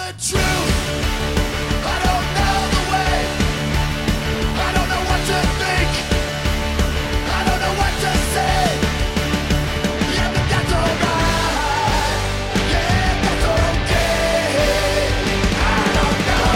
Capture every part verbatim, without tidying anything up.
the truth. I don't know the way. I don't know what to think. I don't know what to say. Yeah, but that's alright. Yeah, that's okay. I don't know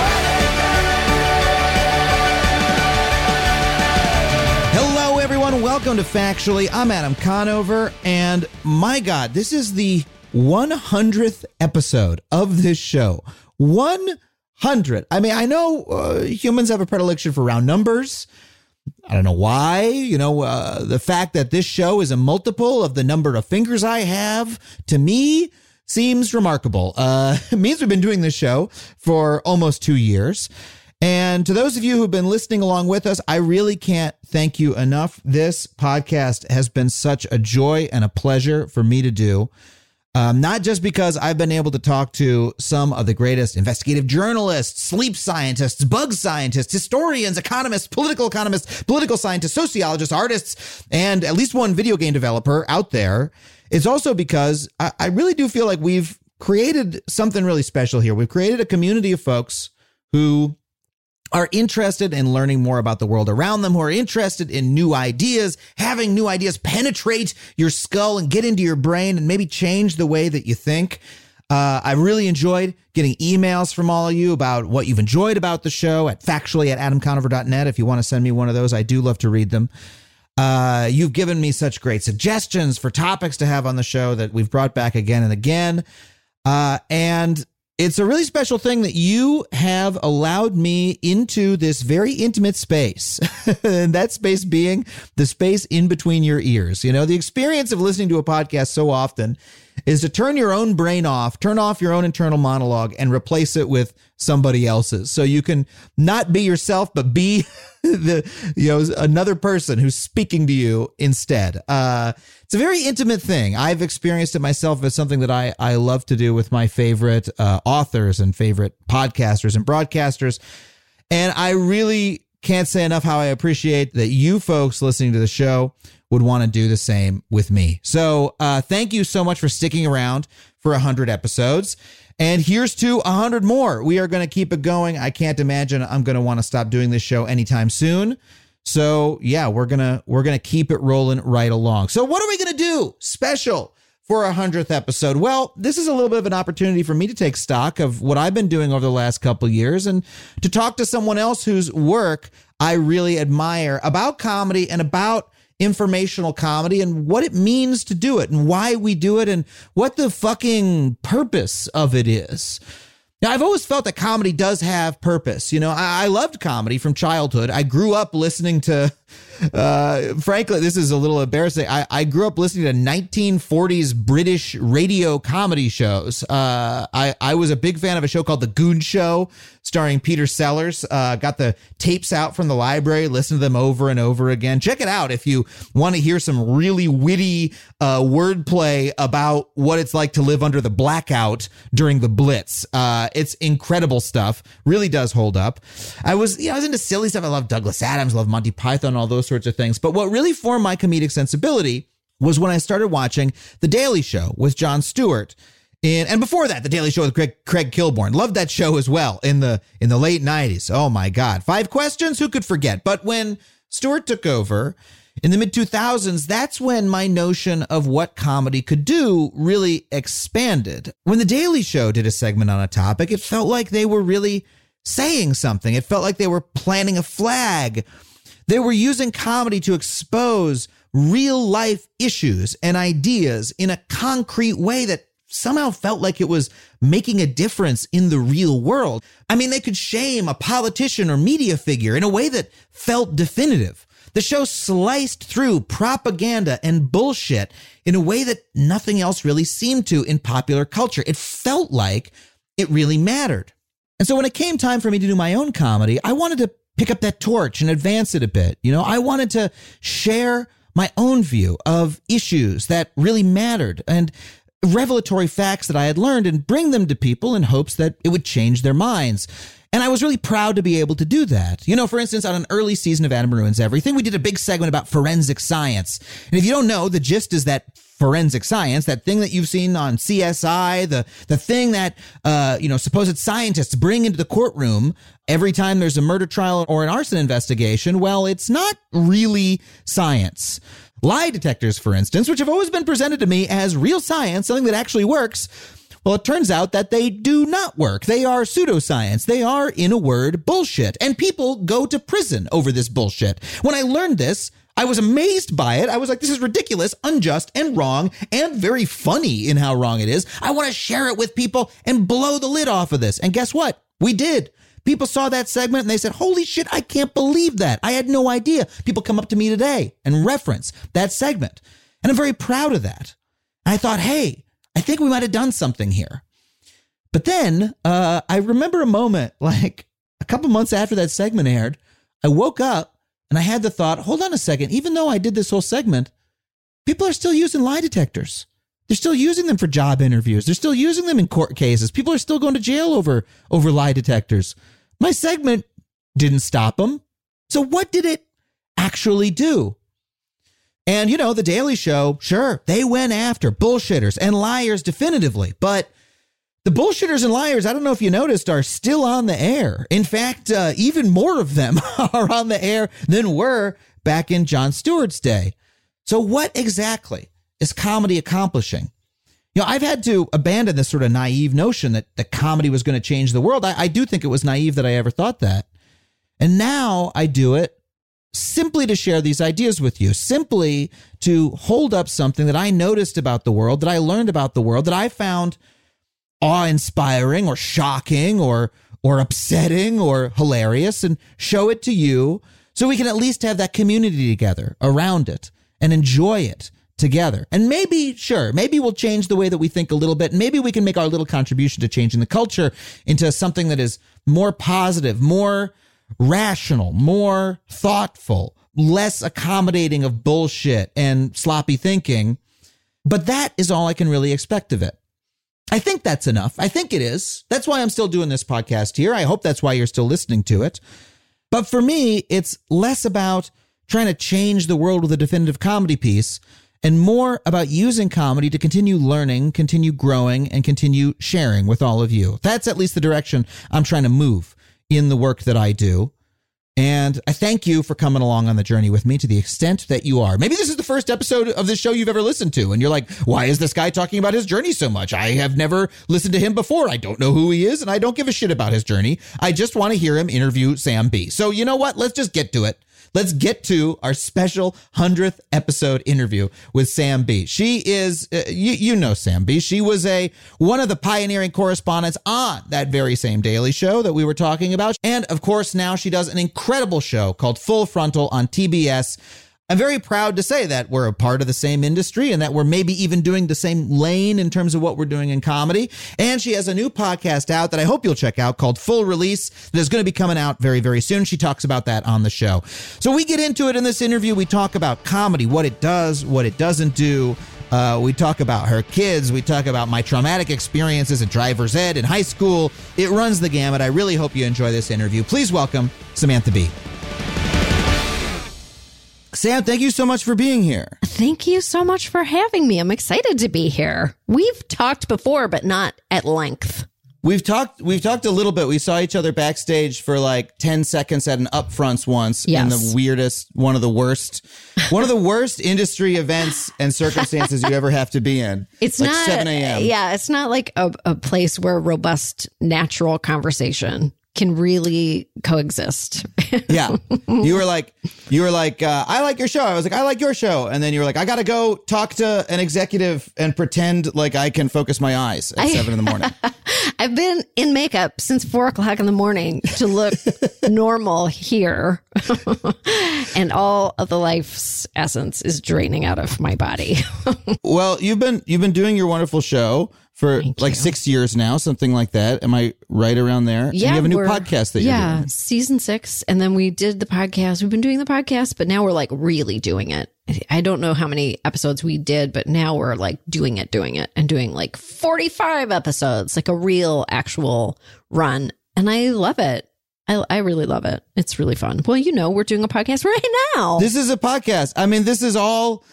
anything. Hello, everyone. Welcome to Factually. I'm Adam Conover, and my God, this is the one hundredth episode of this show. one hundred. I mean, I know uh, humans have a predilection for round numbers. I don't know why. You know, uh, the fact that this show is a multiple of the number of fingers I have, to me, seems remarkable. Uh, it means we've been doing this show for almost two years. And to those of you who've been listening along with us, I really can't thank you enough. This podcast has been such a joy and a pleasure for me to do. Um, not just because I've been able to talk to some of the greatest investigative journalists, sleep scientists, bug scientists, historians, economists, political economists, political scientists, sociologists, artists, and at least one video game developer out there. It's also because I, I really do feel like we've created something really special here. We've created a community of folks who are interested in learning more about the world around them, who are interested in new ideas, having new ideas penetrate your skull and get into your brain and maybe change the way that you think. Uh, I really enjoyed getting emails from all of you about what you've enjoyed about the show at factually at adam conover dot net. If you want to send me one of those, I do love to read them. Uh, you've given me such great suggestions for topics to have on the show that we've brought back again and again. Uh, and It's a really special thing that you have allowed me into this very intimate space, and that space being the space in between your ears. You know, the experience of listening to a podcast so often is to turn your own brain off, turn off your own internal monologue, and replace it with somebody else's. So you can not be yourself, but be the, you know, another person who's speaking to you instead. Uh, it's a very intimate thing. I've experienced it myself as something that I, I love to do with my favorite uh, authors and favorite podcasters and broadcasters. And I really can't say enough how I appreciate that you folks listening to the show would want to do the same with me. So uh, thank you so much for sticking around for one hundred episodes. And here's to one hundred more. We are going to keep it going. I can't imagine I'm going to want to stop doing this show anytime soon. So yeah, we're going to we're going to keep it rolling right along. So what are we going to do special for a hundredth episode? Well, this is a little bit of an opportunity for me to take stock of what I've been doing over the last couple of years and to talk to someone else whose work I really admire about comedy and about informational comedy and what it means to do it and why we do it and what the fucking purpose of it is. Now, I've always felt that comedy does have purpose. You know, I, I loved comedy from childhood. I grew up listening to, uh, frankly, this is a little embarrassing. I, I grew up listening to nineteen forties British radio comedy shows. Uh, I, I was a big fan of a show called The Goon Show, starring Peter Sellers. Uh, got the tapes out from the library, listened to them over and over again. Check it out if you want to hear some really witty uh, wordplay about what it's like to live under the blackout during the Blitz. Uh, it's incredible stuff. Really does hold up. I was, you know, I was into silly stuff. I love Douglas Adams, love Monty Python, all those sorts of things. But what really formed my comedic sensibility was when I started watching The Daily Show with Jon Stewart. In, and before that, The Daily Show with Craig, Craig Kilborn. Loved that show as well in the in the late nineties. Oh, my God. Five questions? Who could forget? But when Stewart took over in the mid two thousands, that's when my notion of what comedy could do really expanded. When The Daily Show did a segment on a topic, it felt like they were really saying something. It felt like they were planting a flag. They were using comedy to expose real life issues and ideas in a concrete way that somehow felt like it was making a difference in the real world. I mean, they could shame a politician or media figure in a way that felt definitive. The show sliced through propaganda and bullshit in a way that nothing else really seemed to in popular culture. It felt like it really mattered. And so when it came time for me to do my own comedy, I wanted to pick up that torch and advance it a bit. You know, I wanted to share my own view of issues that really mattered and revelatory facts that I had learned and bring them to people in hopes that it would change their minds. And I was really proud to be able to do that. You know, for instance, on an early season of Adam Ruins Everything, we did a big segment about forensic science. And if you don't know, the gist is that forensic science, that thing that you've seen on C S I, the the thing that, uh, you know, supposed scientists bring into the courtroom every time there's a murder trial or an arson investigation, well, it's not really science. Lie detectors, for instance, which have always been presented to me as real science, something that actually works. Well, it turns out that they do not work. They are pseudoscience. They are, in a word, bullshit. And people go to prison over this bullshit. When I learned this, I was amazed by it. I was like, this is ridiculous, unjust, and wrong, and very funny in how wrong it is. I want to share it with people and blow the lid off of this. And guess what? We did. People saw that segment and they said, holy shit, I can't believe that. I had no idea. People come up to me today and reference that segment. And I'm very proud of that. And I thought, hey, I think we might have done something here. But then uh, I remember a moment, like a couple months after that segment aired, I woke up and I had the thought, hold on a second, even though I did this whole segment, people are still using lie detectors. They're still using them for job interviews. They're still using them in court cases. People are still going to jail over, over lie detectors. My segment didn't stop them. So what did it actually do? And, you know, The Daily Show, sure, they went after bullshitters and liars definitively. But the bullshitters and liars, I don't know if you noticed, are still on the air. In fact, uh, even more of them are on the air than were back in Jon Stewart's day. So what exactly is comedy accomplishing? You know, I've had to abandon this sort of naive notion that, that comedy was going to change the world. I, I do think it was naive that I ever thought that. And now I do it simply to share these ideas with you, simply to hold up something that I noticed about the world, that I learned about the world, that I found awe-inspiring or shocking or or upsetting or hilarious, and show it to you so we can at least have that community together around it and enjoy it together. And maybe, sure, maybe we'll change the way that we think a little bit. Maybe we can make our little contribution to changing the culture into something that is more positive, more rational, more thoughtful, less accommodating of bullshit and sloppy thinking. But that is all I can really expect of it. I think that's enough. I think it is. That's why I'm still doing this podcast here. I hope that's why you're still listening to it. But for me, it's less about trying to change the world with a definitive comedy piece and more about using comedy to continue learning, continue growing, and continue sharing with all of you. That's at least the direction I'm trying to move in the work that I do. And I thank you for coming along on the journey with me to the extent that you are. Maybe this is the first episode of this show you've ever listened to, and you're like, why is this guy talking about his journey so much? I have never listened to him before. I don't know who he is, and I don't give a shit about his journey. I just want to hear him interview Sam B. So you know what? Let's just get to it. Let's get to our special hundredth episode interview with Sam B. She is, uh, you, you know Sam B. She was a one of the pioneering correspondents on that very same Daily Show that we were talking about. And of course, now she does an incredible show called Full Frontal on T B S. I'm very proud to say that we're a part of the same industry and that we're maybe even doing the same lane in terms of what we're doing in comedy. And she has a new podcast out that I hope you'll check out called Full Release that is going to be coming out very, very soon. She talks about that on the show. So we get into it in this interview. We talk about comedy, what it does, what it doesn't do. Uh, we talk about her kids. We talk about my traumatic experiences at driver's ed in high school. It runs the gamut. I really hope you enjoy this interview. Please welcome Samantha Bee. Sam, thank you so much for being here. Thank you so much for having me. I'm excited to be here. We've talked before, but not at length. We've talked we've talked a little bit. We saw each other backstage for like ten seconds at an Upfronts once yes. in the weirdest, one of the worst, one of the worst industry events and circumstances you ever have to be in. It's like not seven a.m. Yeah, it's not like a, a place where robust, natural conversation can really coexist. Yeah. You were like, you were like, uh, I like your show. I was like, I like your show. And then you were like, I got to go talk to an executive and pretend like I can focus my eyes at I, seven in the morning. I've been in makeup since four o'clock in the morning to look normal here. And all of the life's essence is draining out of my body. Well, you've been, you've been doing your wonderful show for Thank like you. six years now, something like that. Am I right around there? Yeah. And you have a new podcast that yeah, you're doing. season six. And then we did the podcast. We've been doing the podcast, but now we're like really doing it. I don't know how many episodes we did, but now we're like doing it, doing it and doing like forty-five episodes, like a real actual run. And I love it. I, I really love it. It's really fun. Well, you know, we're doing a podcast right now. This is a podcast. I mean, this is all...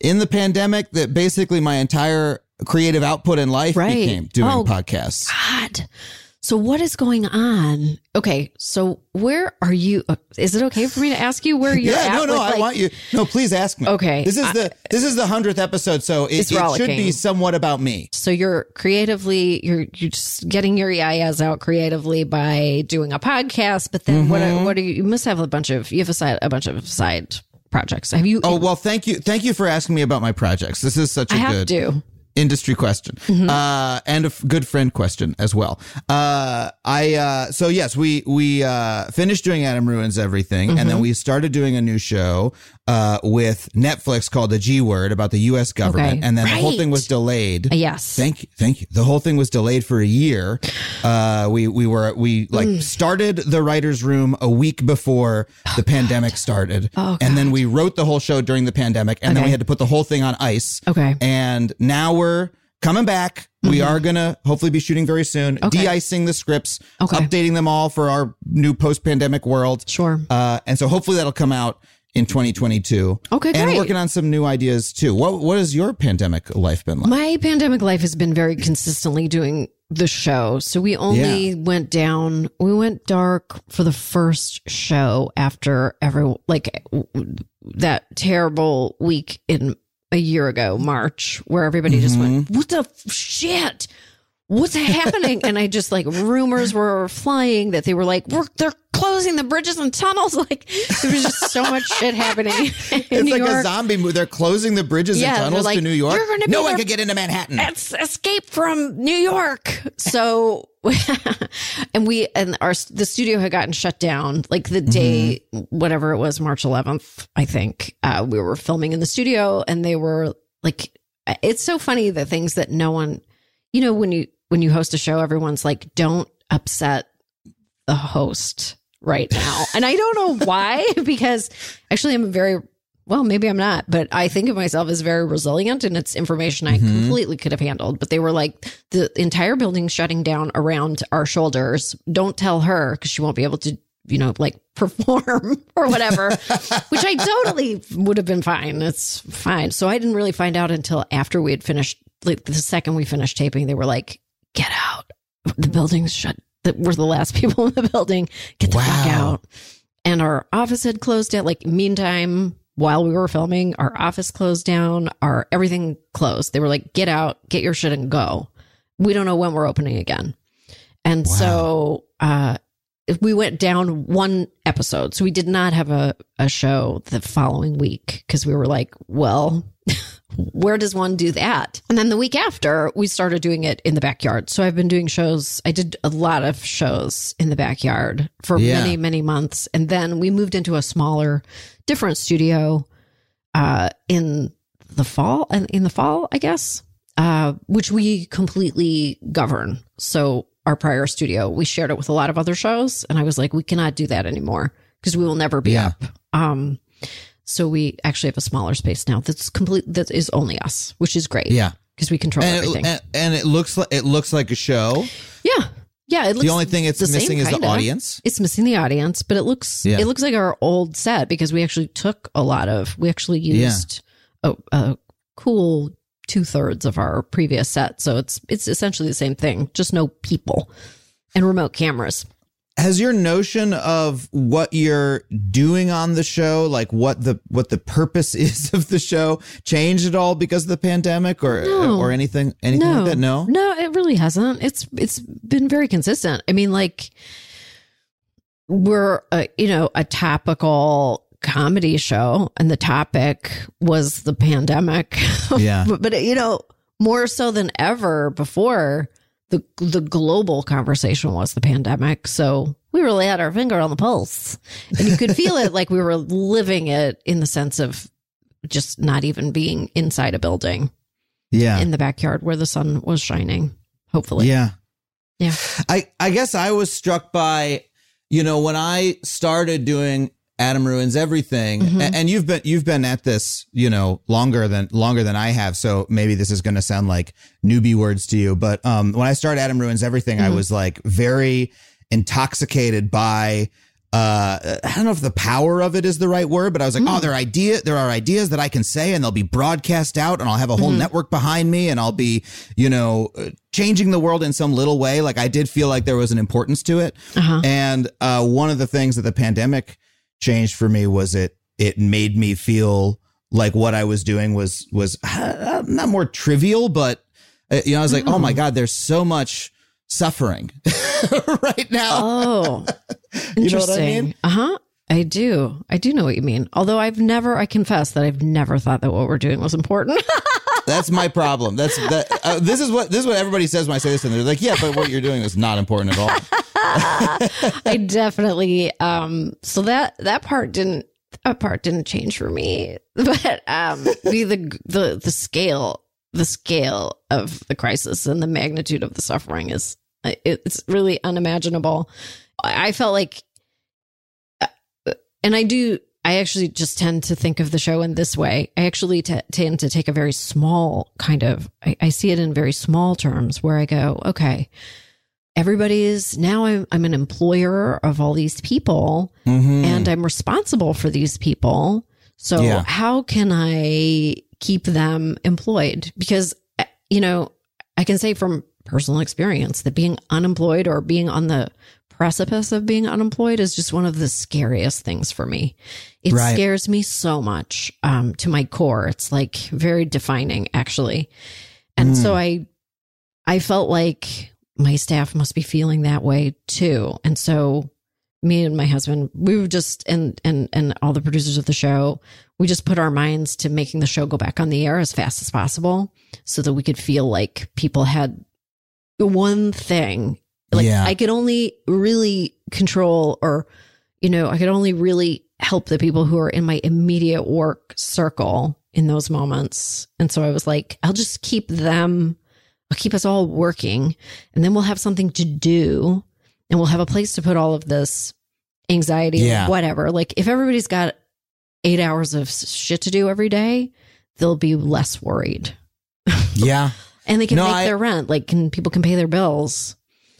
in the pandemic that basically my entire creative output in life Right. became doing Oh, podcasts. God. So what is going on? Okay. So where are you? uh, Is it okay for me to ask you where you're Yeah, at? no, no, with, I like- want you. No, please ask me. Okay, This is I- the this is the hundredth episode, so it, It's it should rollicking. be somewhat about me. So you're creatively, you're you're just getting your yayas out creatively by doing a podcast. But then what? Mm-hmm. Are, what are you? You must have a bunch of you have a side a bunch of side projects. Have you? Oh well, thank you, thank you for asking me about my projects. This is such a I have good to. industry question, uh, and a f- good friend question as well. Uh, I uh, so yes, we we uh, finished doing Adam Ruins Everything, and then we started doing a new show uh, with Netflix called The G Word about the U S government, Okay. and then the whole Right. thing was delayed. Uh, Yes. Thank you, thank you. The whole thing was delayed for a year. Uh, we we were we like Mm. started the writers' room a week before the pandemic started, Oh, and then we wrote the whole show during the pandemic, and then Okay. we had to put the whole thing on ice. Okay. And now we're coming back. We are gonna hopefully be shooting very soon, Mm-hmm. Okay. de-icing the scripts, Okay. updating them all for our new post-pandemic world. Sure. Uh, and so hopefully that'll come out in twenty twenty-two. Okay, And great. working on some new ideas too. What what has your pandemic life been like? My pandemic life has been very consistently doing the show. So we only Yeah. went down, we went dark for the first show after every, like w- that terrible week in a year ago, March, where everybody just went, what the f- shit? What's happening? And I just like rumors were flying that they were like, we're, they're closing the bridges and tunnels. Like there was just so much shit happening in It's New like York. a zombie movie. They're closing the bridges Yeah, and they're tunnels like, to New York. "You're gonna be No one there- could get into Manhattan. It's escape from New York. So, and we, and our, the studio had gotten shut down like the day, whatever it was, March eleventh, I think, uh, we were filming in the studio and they were like, it's so funny the things that no one, you know, when you, when you host a show, everyone's like, don't upset the host right now. And I don't know why, because actually I'm very, well, maybe I'm not, but I think of myself as very resilient and it's information I completely could have handled. But they were like, the entire building shutting down around our shoulders. Don't tell her because she won't be able to, you know, like perform or whatever, which I totally would have been fine. It's fine. So I didn't really find out until after we had finished, like the second we finished taping, they were like, get out. The building's shut. That we're the last people in the building. Get the fuck Wow. out. And our office had closed down. Like meantime, while we were filming, our office closed down, our everything closed. They were like, get out, get your shit and go. We don't know when we're opening again. And so uh we went down one episode. So we did not have a, a show the following week because we were like, well, where does one do that? And then the week after, we started doing it in the backyard. So I've been doing shows. I did a lot of shows in the backyard for Yeah. many, many months. And then we moved into a smaller, different studio uh, in the fall, and in the fall, I guess, uh, which we completely govern. So our prior studio, we shared it with a lot of other shows. And I was like, we cannot do that anymore because we will never be Yeah. up. Um, so we actually have a smaller space now that's complete, that is only us, which is great. Yeah. Because we control And everything. it, and, and it looks like it looks like a show. yeah. Yeah. It looks The only thing it's the same, missing is the kinda. audience. It's missing the audience, but it looks, Yeah. it looks like our old set because we actually took a lot of, we actually used a, a cool two thirds of our previous set. So it's, it's essentially the same thing, just no people and remote cameras. Has your notion of what you're doing on the show, like what the what the purpose is of the show, changed at all because of the pandemic, or No. or anything anything No, like that? No. no, it really hasn't. It's it's been very consistent. I mean, like we're a, you know a topical comedy show, and the topic was the pandemic. Yeah. but, but you know, more so than ever before, the the global conversation was the pandemic. So we really had our finger on the pulse, and you could feel it like we were living it in the sense of just not even being inside a building Yeah. in the backyard where the sun was shining, hopefully. Yeah. Yeah. I, I guess I was struck by, you know, when I started doing Adam Ruins Everything, Mhm. a- and you've been you've been at this, you know, longer than longer than I have. So maybe this is going to sound like newbie words to you, but um, when I started Adam Ruins Everything, I Mhm. was like very intoxicated by uh, I don't know if the power of it is the right word, but I was like, Mm. oh, there are idea, there are ideas that I can say and they'll be broadcast out and I'll have a whole Mhm. network behind me and I'll be, you know, uh, changing the world in some little way. Like I did feel like there was an importance to it. Uh-huh. And uh, one of the things that the pandemic changed for me was it, it made me feel like what I was doing was, was uh, not more trivial, but uh, you know, I was like, Oh. oh my God, there's so much suffering right now. Oh, You know what I interesting. mean? Uh huh. I do. I do know what you mean. Although I've never, I confess that I've never thought that what we're doing was important. That's my problem. That's that. Uh, this is what this is what everybody says when I say this, and they're like, "Yeah, but what you're doing is not important at all." I definitely. Um. So that that part didn't. That part didn't change for me. But um, the the the the scale the scale of the crisis and the magnitude of the suffering is it's really unimaginable. I felt like, and I do, I actually just tend to think of the show in this way. I actually t- tend to take a very small kind of, I, I see it in very small terms where I go, okay, everybody is now I'm, I'm an employer of all these people Mhm. and I'm responsible for these people. So Yeah. how can I keep them employed? Because, you know, I can say from personal experience that being unemployed or being on the precipice of being unemployed is just one of the scariest things for me. It Right. scares me so much um, to my core. It's like very defining, actually. And Mm. so I, I felt like my staff must be feeling that way too. And so me and my husband, we were just, and, and, and all the producers of the show, we just put our minds to making the show go back on the air as fast as possible so that we could feel like people had one thing. Like Yeah. I could only really control or, you know, I could only really help the people who are in my immediate work circle in those moments. And so I was like, I'll just keep them, I'll keep us all working and then we'll have something to do and we'll have a place to put all of this anxiety, Yeah. or whatever. Like if everybody's got eight hours of shit to do every day, they'll be less worried. Yeah. And they can No, make I- their rent. Like can people can pay their bills.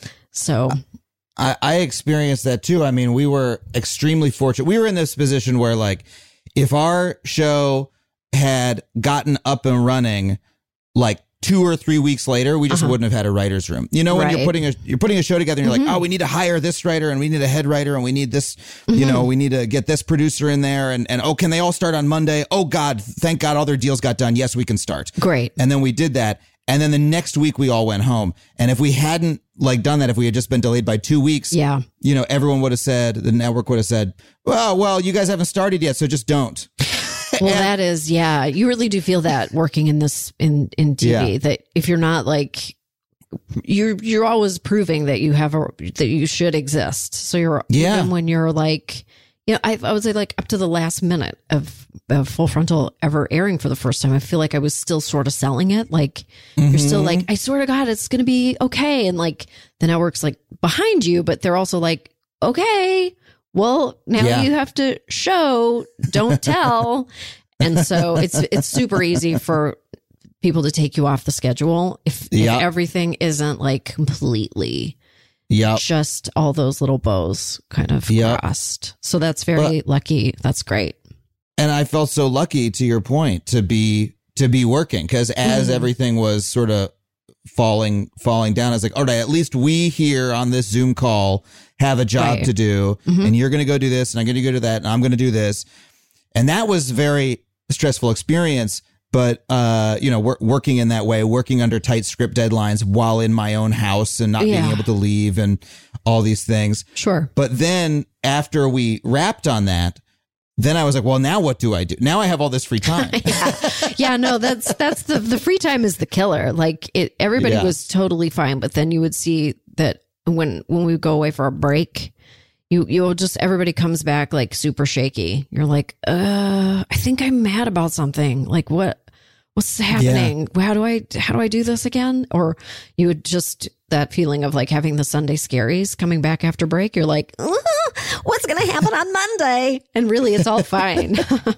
So I, I experienced that too. I mean, we were extremely fortunate. We were in this position where, like, if our show had gotten up and running, like two or three weeks later, we just Uh-huh. wouldn't have had a writer's room. You know, when Right. you're putting a you're putting a show together, and you're Mhm. like, oh, we need to hire this writer, and we need a head writer, and we need this. You know, we need to get this producer in there, and and oh, can they all start on Monday? Oh God, thank God, all their deals got done. Yes, we can start. great. And then we did that. And then the next week we all went home. And if we hadn't like done that, if we had just been delayed by two weeks, Yeah. you know, everyone would have said, the network would have said, well, well, you guys haven't started yet, so just don't. Well, that is, yeah, you really do feel that working in this, in, in T V, Yeah. that if you're not like, you're, you're always proving that you have a, that you should exist. So you're, Yeah. even when you're like, you know, I, I would say like up to the last minute of, of Full Frontal ever airing for the first time, I feel like I was still sort of selling it. Like you're still Mhm. like, I swear to God, it's going to be okay. And like the network's like behind you, but they're also like, okay, well, now Yeah. you have to show, don't tell. And so it's it's super easy for people to take you off the schedule if, Yeah. if everything isn't like completely Yep. just all those little bows kind of Yep. crossed. So that's very lucky. That's great. And I felt so lucky, to your point, to be to be working, because as Mhm. everything was sort of falling falling down, I was like, all right, at least we here on this Zoom call have a job Right. to do, Mhm. and you're going to go do this, and I'm going to go do that, and I'm going to do this, and that was a very stressful experience. But uh, you know, wor- working in that way, working under tight script deadlines while in my own house and not being Yeah. able to leave, and all these things. Sure. But then after we wrapped on that, then I was like, well, now what do I do? Now I have all this free time. yeah. yeah, no, that's that's the the free time is the killer. Like it, everybody Yeah. was totally fine, but then you would see that when when we go away for a break, you you'll just everybody comes back like super shaky. You're like, uh, I think I'm mad about something. Like what what's happening? How do I how do I do this again? Or you would just that feeling of like having the Sunday scaries coming back after break. You're like, uh, what's going to happen on Monday? And really, it's all fine.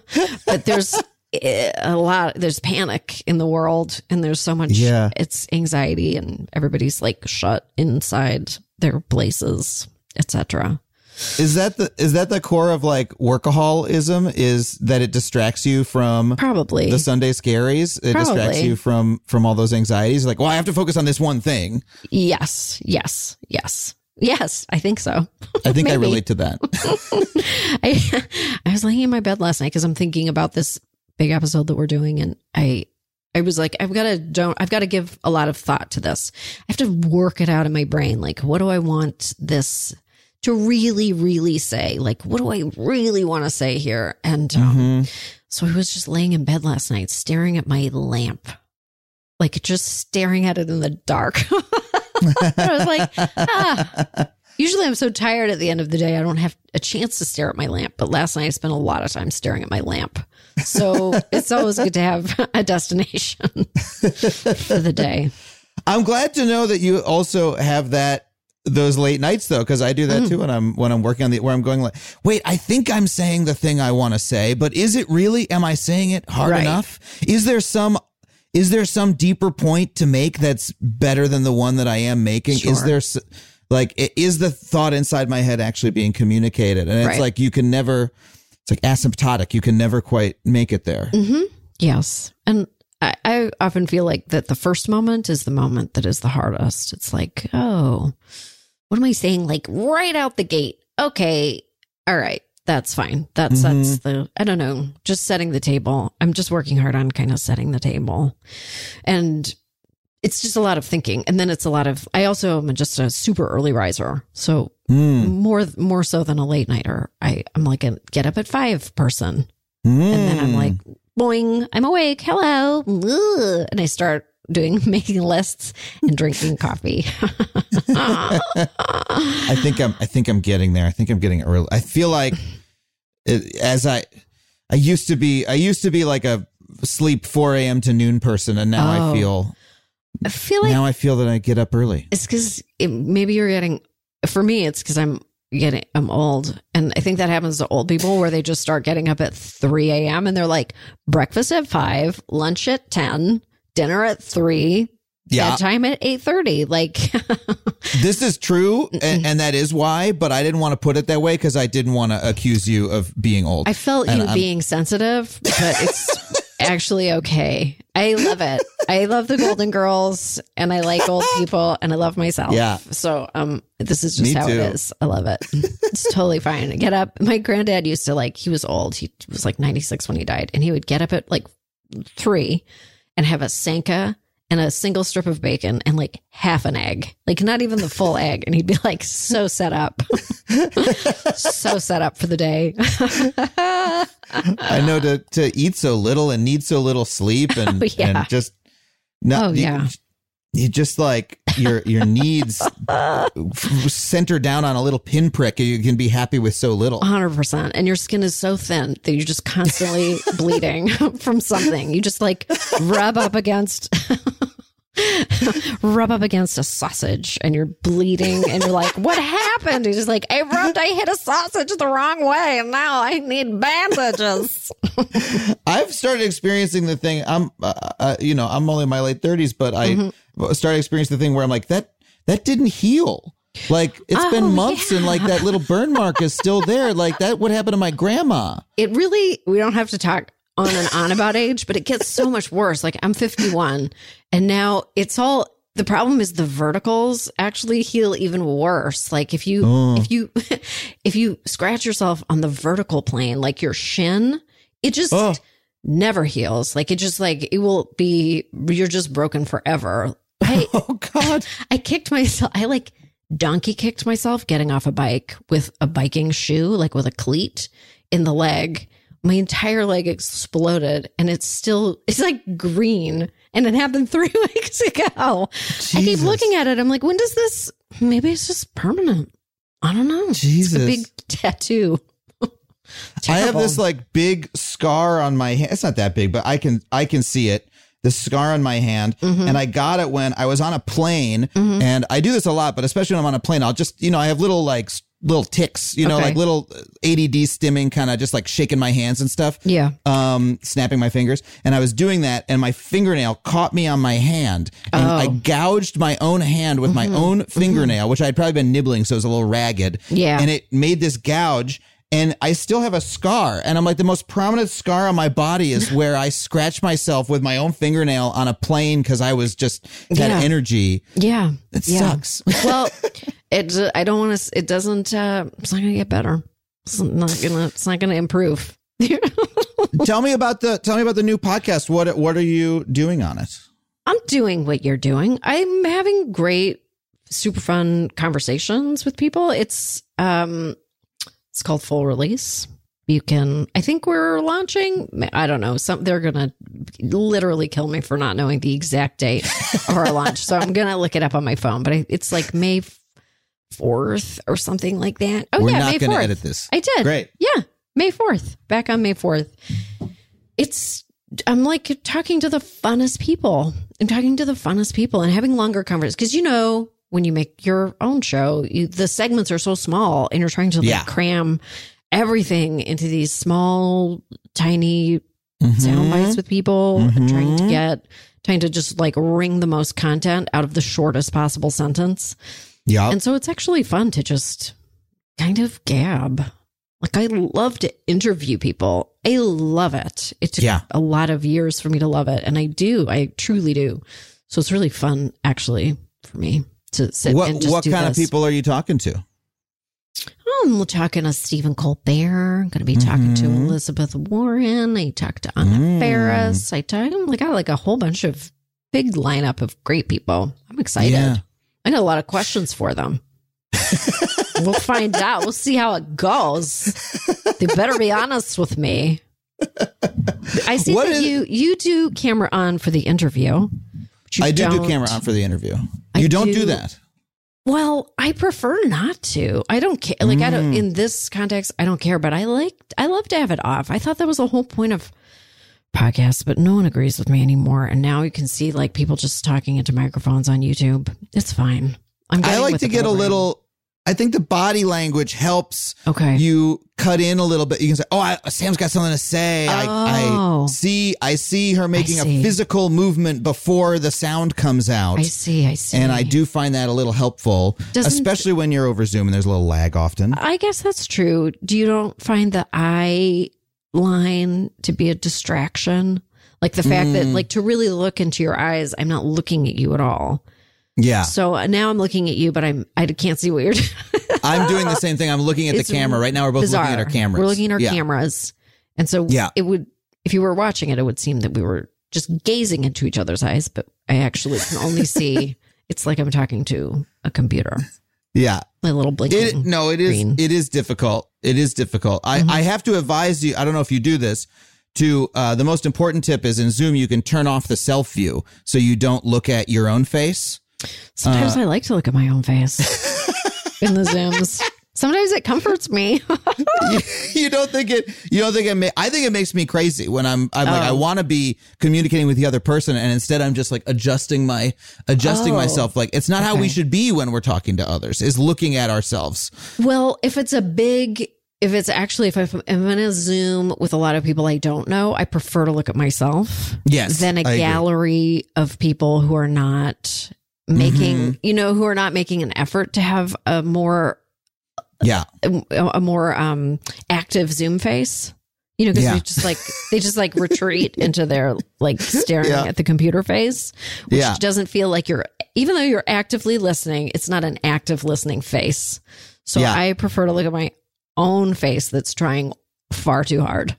But there's a lot, there's panic in the world, and there's so much, Yeah. it's anxiety, and everybody's like shut inside their places, et cetera. Is that the is that the core of like workaholism? Is that it distracts you from Probably the Sunday scaries? It Probably. distracts you from from all those anxieties. Like, well, I have to focus on this one thing. Yes, yes, yes, yes. I think so. I think I Maybe. relate to that. I I was laying in my bed last night because I'm thinking about this big episode that we're doing, and I I was like, I've got to don't I've got to give a lot of thought to this. I have to work it out in my brain. Like, what do I want this to really, really say? Like, what do I really want to say here? And um, Mm-hmm. so I was just laying in bed last night, staring at my lamp, like just staring at it in the dark. I was like, ah. Usually I'm so tired at the end of the day, I don't have a chance to stare at my lamp. But last night I spent a lot of time staring at my lamp. So it's always good to have a destination for the day. I'm glad to know that you also have that those late nights though, because I do that Mm. too when I'm when I'm working on the where I'm going like, wait, I think I'm saying the thing I want to say, but is it really? Am I saying it hard Right. enough? Is there some is there some deeper point to make that's better than the one that I am making? Sure. Is there s- like i- is the thought inside my head actually being communicated? And it's Right. like you can never. It's like asymptotic. You can never quite make it there. Mm-hmm. Yes. And I, I often feel like that the first moment is the moment that is the hardest. It's like, oh, what am I saying? Like right out the gate. Okay. All right. That's fine. That Mhm. sets the, I don't know, just setting the table. I'm just working hard on kind of setting the table. And it's just a lot of thinking. And then it's a lot of, I also am just a super early riser. So Mm. more, more so than a late nighter. I, I'm like a get up at five person. Mm. And then I'm like, boing, I'm awake. Hello. Ugh. And I start doing, making lists and drinking coffee. I think I'm. I think I'm getting there. I think I'm getting early. I feel like it, as I, I used to be. I used to be like a sleep four a.m. to noon person, and now Oh. I feel. I feel like now I feel that I get up early. it's because it, maybe you're getting, for me, it's because I'm getting, I'm old. And I think that happens to old people where they just start getting up at three a.m. and they're like, breakfast at five, lunch at ten, dinner at three, Yeah. bedtime at eight thirty. Like, This is true, and, and that is why. But I didn't want to put it that way because I didn't want to accuse you of being old. I felt And you I'm- being sensitive, but it's actually okay. I love it. I love the Golden Girls, and I like old people, and I love myself. Yeah. So um, this is just Me how too. it is. I love it. It's totally fine. I get up. My granddad used to like. He was old. He was like ninety-six when he died, and he would get up at like three and have a Sanka and a single strip of bacon and like half an egg, like not even the full egg. And he'd be like so set up, so set up for the day. I know to to eat so little and need so little sleep and Oh, yeah. and just no. Oh, you, yeah. You just like your your needs center down on a little pinprick. You can be happy with so little. one hundred percent. And your skin is so thin that you're just constantly bleeding from something. You just like rub up against rub up against a sausage and you're bleeding and you're like, what happened? You're just like, I rubbed, I hit a sausage the wrong way and now I need bandages. I've started experiencing the thing. I'm, uh, uh, you know, I'm only in my late thirties, but I Mm-hmm. started experiencing the thing where I'm like, that that didn't heal. Like it's Oh, been months and like yeah. that little burn mark is still there. Like that would happen to my grandma. It really, we don't have to talk on and on about age, but it gets so much worse. Like I'm fifty-one and now it's all, the problem is the verticals actually heal even worse. Like if you, Oh. if you, if you scratch yourself on the vertical plane, like your shin, it just Oh. never heals. Like it just like, it will be, you're just broken forever. I, Oh God. I kicked myself. I like donkey kicked myself getting off a bike with a biking shoe, like with a cleat in the leg. My entire leg exploded and it's still, it's like green and it happened three weeks ago. I keep Jesus. looking at it. I'm like, when does this, maybe it's just permanent. I don't know. Jesus. It's a big tattoo. I have Terrible. this like big scar on my hand. It's not that big, but I can I can see it. The scar on my hand, Mm-hmm. and I got it when I was on a plane. And I do this a lot, but especially when I'm on a plane, I'll just you know I have little like s- little ticks, you know, Okay. like little A D D stimming, kind of just like shaking my hands and stuff. Yeah. Um, snapping my fingers. And I was doing that and my fingernail caught me on my hand and Oh. I gouged my own hand with my own fingernail, which I'd probably been nibbling. So it was a little ragged. Yeah. And it made this gouge. And I still have a scar. And I'm like, the most prominent scar on my body is where I scratched myself with my own fingernail on a plane because I was just had Yeah. energy. Yeah. It yeah. sucks. Well, it, I don't want to, it doesn't, uh, it's not going to get better. It's not going to, it's not going to improve. tell me about the tell me about the new podcast. What what are you doing on it? I'm doing what you're doing. I'm having great, super fun conversations with people. It's, um, it's called Full Release. You can, I think we're launching, I don't know, some, they're going to literally kill me for not knowing the exact date of our launch. So I'm going to look it up on my phone, but I, it's like May fourth or something like that. Oh, We're yeah, not May going to fourth. edit this. I did. Great. Yeah, May fourth. Back on May fourth. It's, I'm like talking to the funnest people. I'm talking to the funnest people and having longer conversations. Because, you know, when you make your own show, you, the segments are so small and you're trying to like Yeah. cram everything into these small, tiny sound bites with people. I'm trying to get, trying to just like wring the most content out of the shortest possible sentence. Yeah. And so it's actually fun to just kind of gab. Like I love to interview people. I love it. It took Yeah. a lot of years for me to love it. And I do. I truly do. So it's really fun actually for me to sit What and just what do kind this. of people are you talking to? I'm talking to Stephen Colbert. I'm going to be talking to Mm-hmm. Elizabeth Warren. I talked to Anna Mm. Faris. I talk, I got like a whole bunch of big lineup of great people. I'm excited. Yeah. I got a lot of questions for them. We'll find out. We'll see how it goes. They better be honest with me. I see What that is- you you do camera on for the interview. but you I do do don't- camera on for the interview. I You don't do, do- that. Well, I prefer not to. I don't care. Like I Mm. don't in this context, I don't care. But I like I love to have it off. I thought that was the whole point of podcasts, but no one agrees with me anymore. And now you can see like people just talking into microphones on YouTube. It's fine. I'm I getting like with to the get a program. little. I think the body language helps. Okay. You cut in a little bit. You can say, "Oh, I, Sam's got something to say." I, Oh. I see. I see her making a see. physical movement before the sound comes out. I see. I see. And I do find that a little helpful, Doesn't- especially when you're over Zoom and there's a little lag often. I guess that's true. Do you don't find the eye line to be a distraction? Like the fact Mm. that like to really look into your eyes, I'm not looking at you at all. Yeah. So uh, now I'm looking at you, but I'm I can't see what you're doing. I'm doing the same thing. I'm looking at the It's camera. Right now we're both bizarre. looking at our cameras. We're looking at our yeah. cameras. And so Yeah. it would if you were watching it, it would seem that we were just gazing into each other's eyes, but I actually can only see it's like I'm talking to a computer. Yeah. A little blinking. It, no, it is. green. It is difficult. It is difficult. I, I have to advise you. I don't know if you do this. To uh, the most important tip is in Zoom, you can turn off the self view so you don't look at your own face. Sometimes Uh, I like to look at my own face in the Zooms. Sometimes it comforts me. you, you don't think it. You don't think it. Ma- I think it makes me crazy when I'm. I'm like I Oh. want to be communicating with the other person, and instead I'm just like adjusting my adjusting Oh. myself. Like it's not how we Okay. should be when we're talking to others. Is looking at ourselves. Well, if it's a big, if it's actually, if I'm in a Zoom with a lot of people I don't know, I prefer to look at myself Yes, than a I agree. gallery of people who are not making, Mm-hmm. you know, who are not making an effort to have a more, Yeah. a, a more um, active Zoom face. You know, because Yeah. they just like they just like retreat into their like staring Yeah. at the computer face, which Yeah. doesn't feel like you're. Even though you're actively listening, it's not an active listening face. So Yeah. I prefer to look at my own face that's trying far too hard.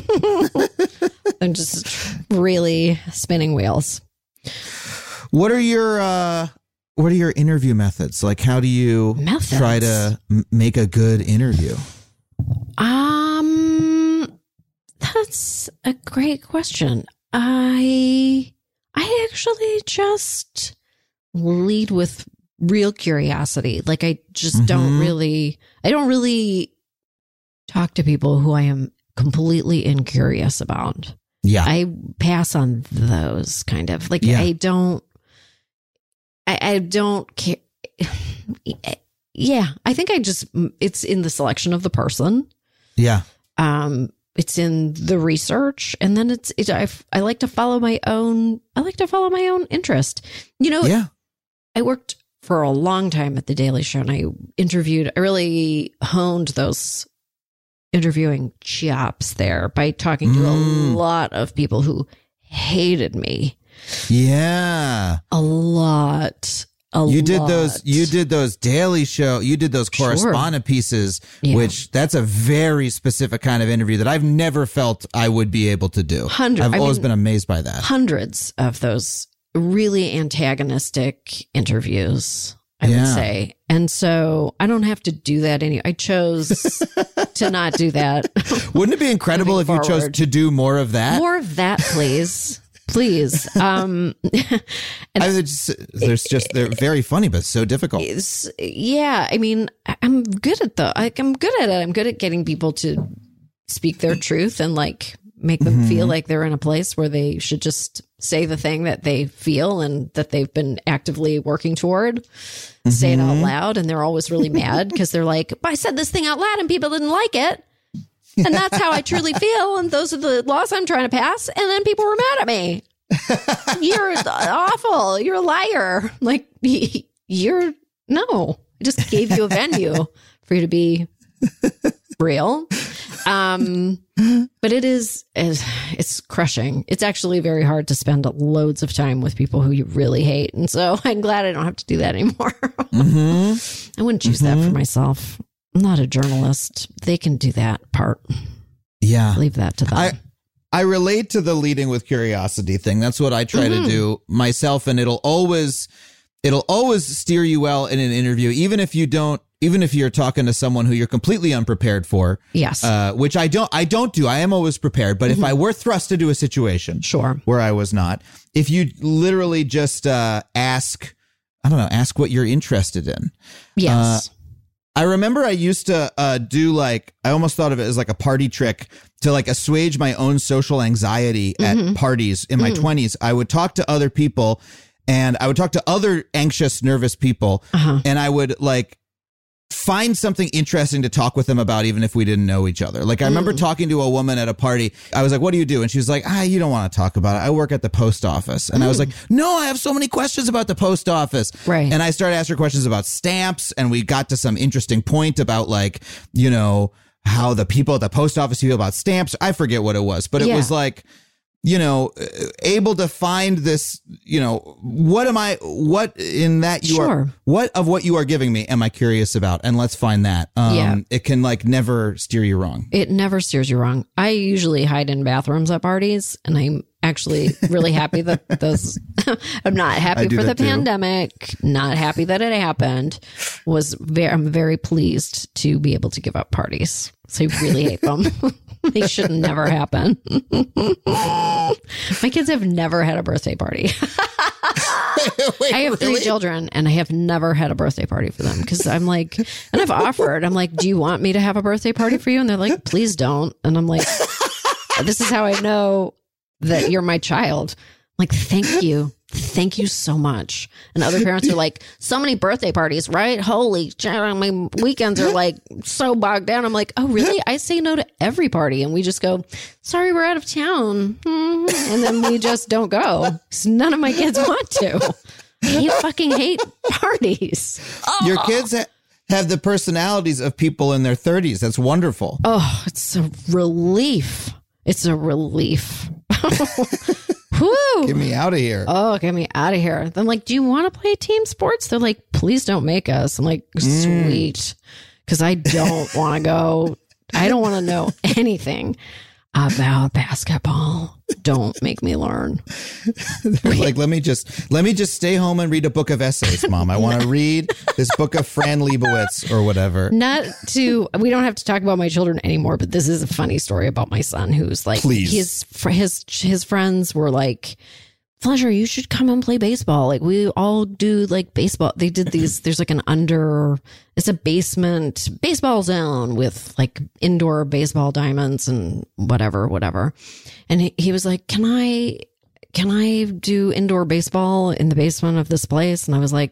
I'm just really spinning wheels. What are your uh what are your interview methods? Like how do you Methods? try to m- make a good interview? Um, that's a great question. I I actually just lead with real curiosity. Like I just don't Mhm. really I don't really talk to people who I am completely incurious about. Yeah. I pass on those kind of like Yeah. I don't I, I don't care. yeah, I think I just, it's in the selection of the person. Yeah. Um, it's in the research, and then it's, it, I, I like to follow my own, I like to follow my own interest. You know, Yeah. I worked for a long time at the Daily Show, and I interviewed, I really honed those interviewing chops there by talking to Mm. a lot of people who hated me. Yeah. A lot. A You did lot. those, you did those Daily Show, you did those Sure. correspondent pieces, Yeah. which that's a very specific kind of interview that I've never felt I would be able to do. Hundred- I've I always mean- been amazed by that. Hundreds of those really antagonistic interviews, I Yeah. would say. And so I don't have to do that anymore. I chose to not do that. Wouldn't it be incredible if Moving you chose forward. to do more of that? More of that, please. Please. Um, and I would just, there's just, they're very funny, but so difficult. it's, yeah, I mean, I- I'm good at the, like, I'm good at it. I'm good at getting people to speak their truth and like make them Mm-hmm. feel like they're in a place where they should just say the thing that they feel and that they've been actively working toward. Say it Mm-hmm. out loud. And they're always really mad because they're like, I said this thing out loud and people didn't like it. And that's how I truly feel. And those are the laws I'm trying to pass. And then people were mad at me. You're awful. You're a liar. Like, you're, no, I just gave you a venue for you to be real. Um, but it is, it's crushing. It's actually very hard to spend loads of time with people who you really hate. And so I'm glad I don't have to do that anymore. Mm-hmm. I wouldn't choose Mm-hmm. that for myself. I'm not a journalist. They can do that part. Yeah. Leave that to them. I I relate to the leading with curiosity thing. That's what I try Mm-hmm. to do myself, and it'll always it'll always steer you well in an interview, even if you don't, even if you're talking to someone who you're completely unprepared for. yes. Uh, which I don't I don't do. I am always prepared, but if I were thrust into a situation sure. where I was not, if you literally just uh, ask, I don't know, ask what you're interested in. Yes. I remember I used to uh, do like, I almost thought of it as like a party trick to like assuage my own social anxiety at parties in my twenties. I would talk to other people, and I would talk to other anxious, nervous people, Uh-huh. and I would like find something interesting to talk with them about, even if we didn't know each other. Like I remember talking to a woman at a party. I was like, what do you do? And she was like, ah, you don't want to talk about it. I work at the post office. And I was like, no, I have so many questions about the post office. Right. And I started asking her questions about stamps, and we got to some interesting point about like, you know, how the people at the post office feel about stamps. I forget what it was, but it Yeah. was like, you know, able to find this, you know, what am I, what in that you Sure. are, what of what you are giving me am I curious about? And let's find that. Um, Yeah. It can like never steer you wrong. It never steers you wrong. I usually hide in bathrooms at parties, and I'm actually really happy that those. I'm not I happy do for the that too. pandemic. Not happy that it happened. Was very. I'm very pleased to be able to give up parties. So I really hate them. They should never happen. My kids have never had a birthday party. Wait, I have three really? children, and I have never had a birthday party for them because I'm like, and I've offered, I'm like, do you want me to have a birthday party for you? And they're like, please don't. And I'm like, this is how I know that you're my child. I'm like, thank you. Thank you so much. And other parents are like, so many birthday parties, right? Holy shit, my weekends are like so bogged down. I'm like, oh, really? I say no to every party. And we just go, sorry, we're out of town. Hmm. And then we just don't go. 'Cause none of my kids want to. I fucking hate parties. Your kids ha- have the personalities of people in their thirties. That's wonderful. Oh, it's a relief. It's a relief. Whew. Get me out of here. Oh, get me out of here. Then like, do you want to play team sports? They're like, please don't make us. I'm like, sweet. Because I don't want to go. I don't want to know anything about basketball. Don't make me learn. Like, let me just let me just stay home and read a book of essays, Mom. I want to read this book of Fran Lebowitz or whatever. Not to, we don't have to talk about my children anymore, but this is a funny story about my son who's like, Please. his, fr- his, his friends were like, Fletcher, you should come and play baseball. Like we all do like baseball. They did these, there's like an under, it's a basement baseball zone with like indoor baseball diamonds and whatever, whatever. And he, he was like, can I, can I do indoor baseball in the basement of this place? And I was like,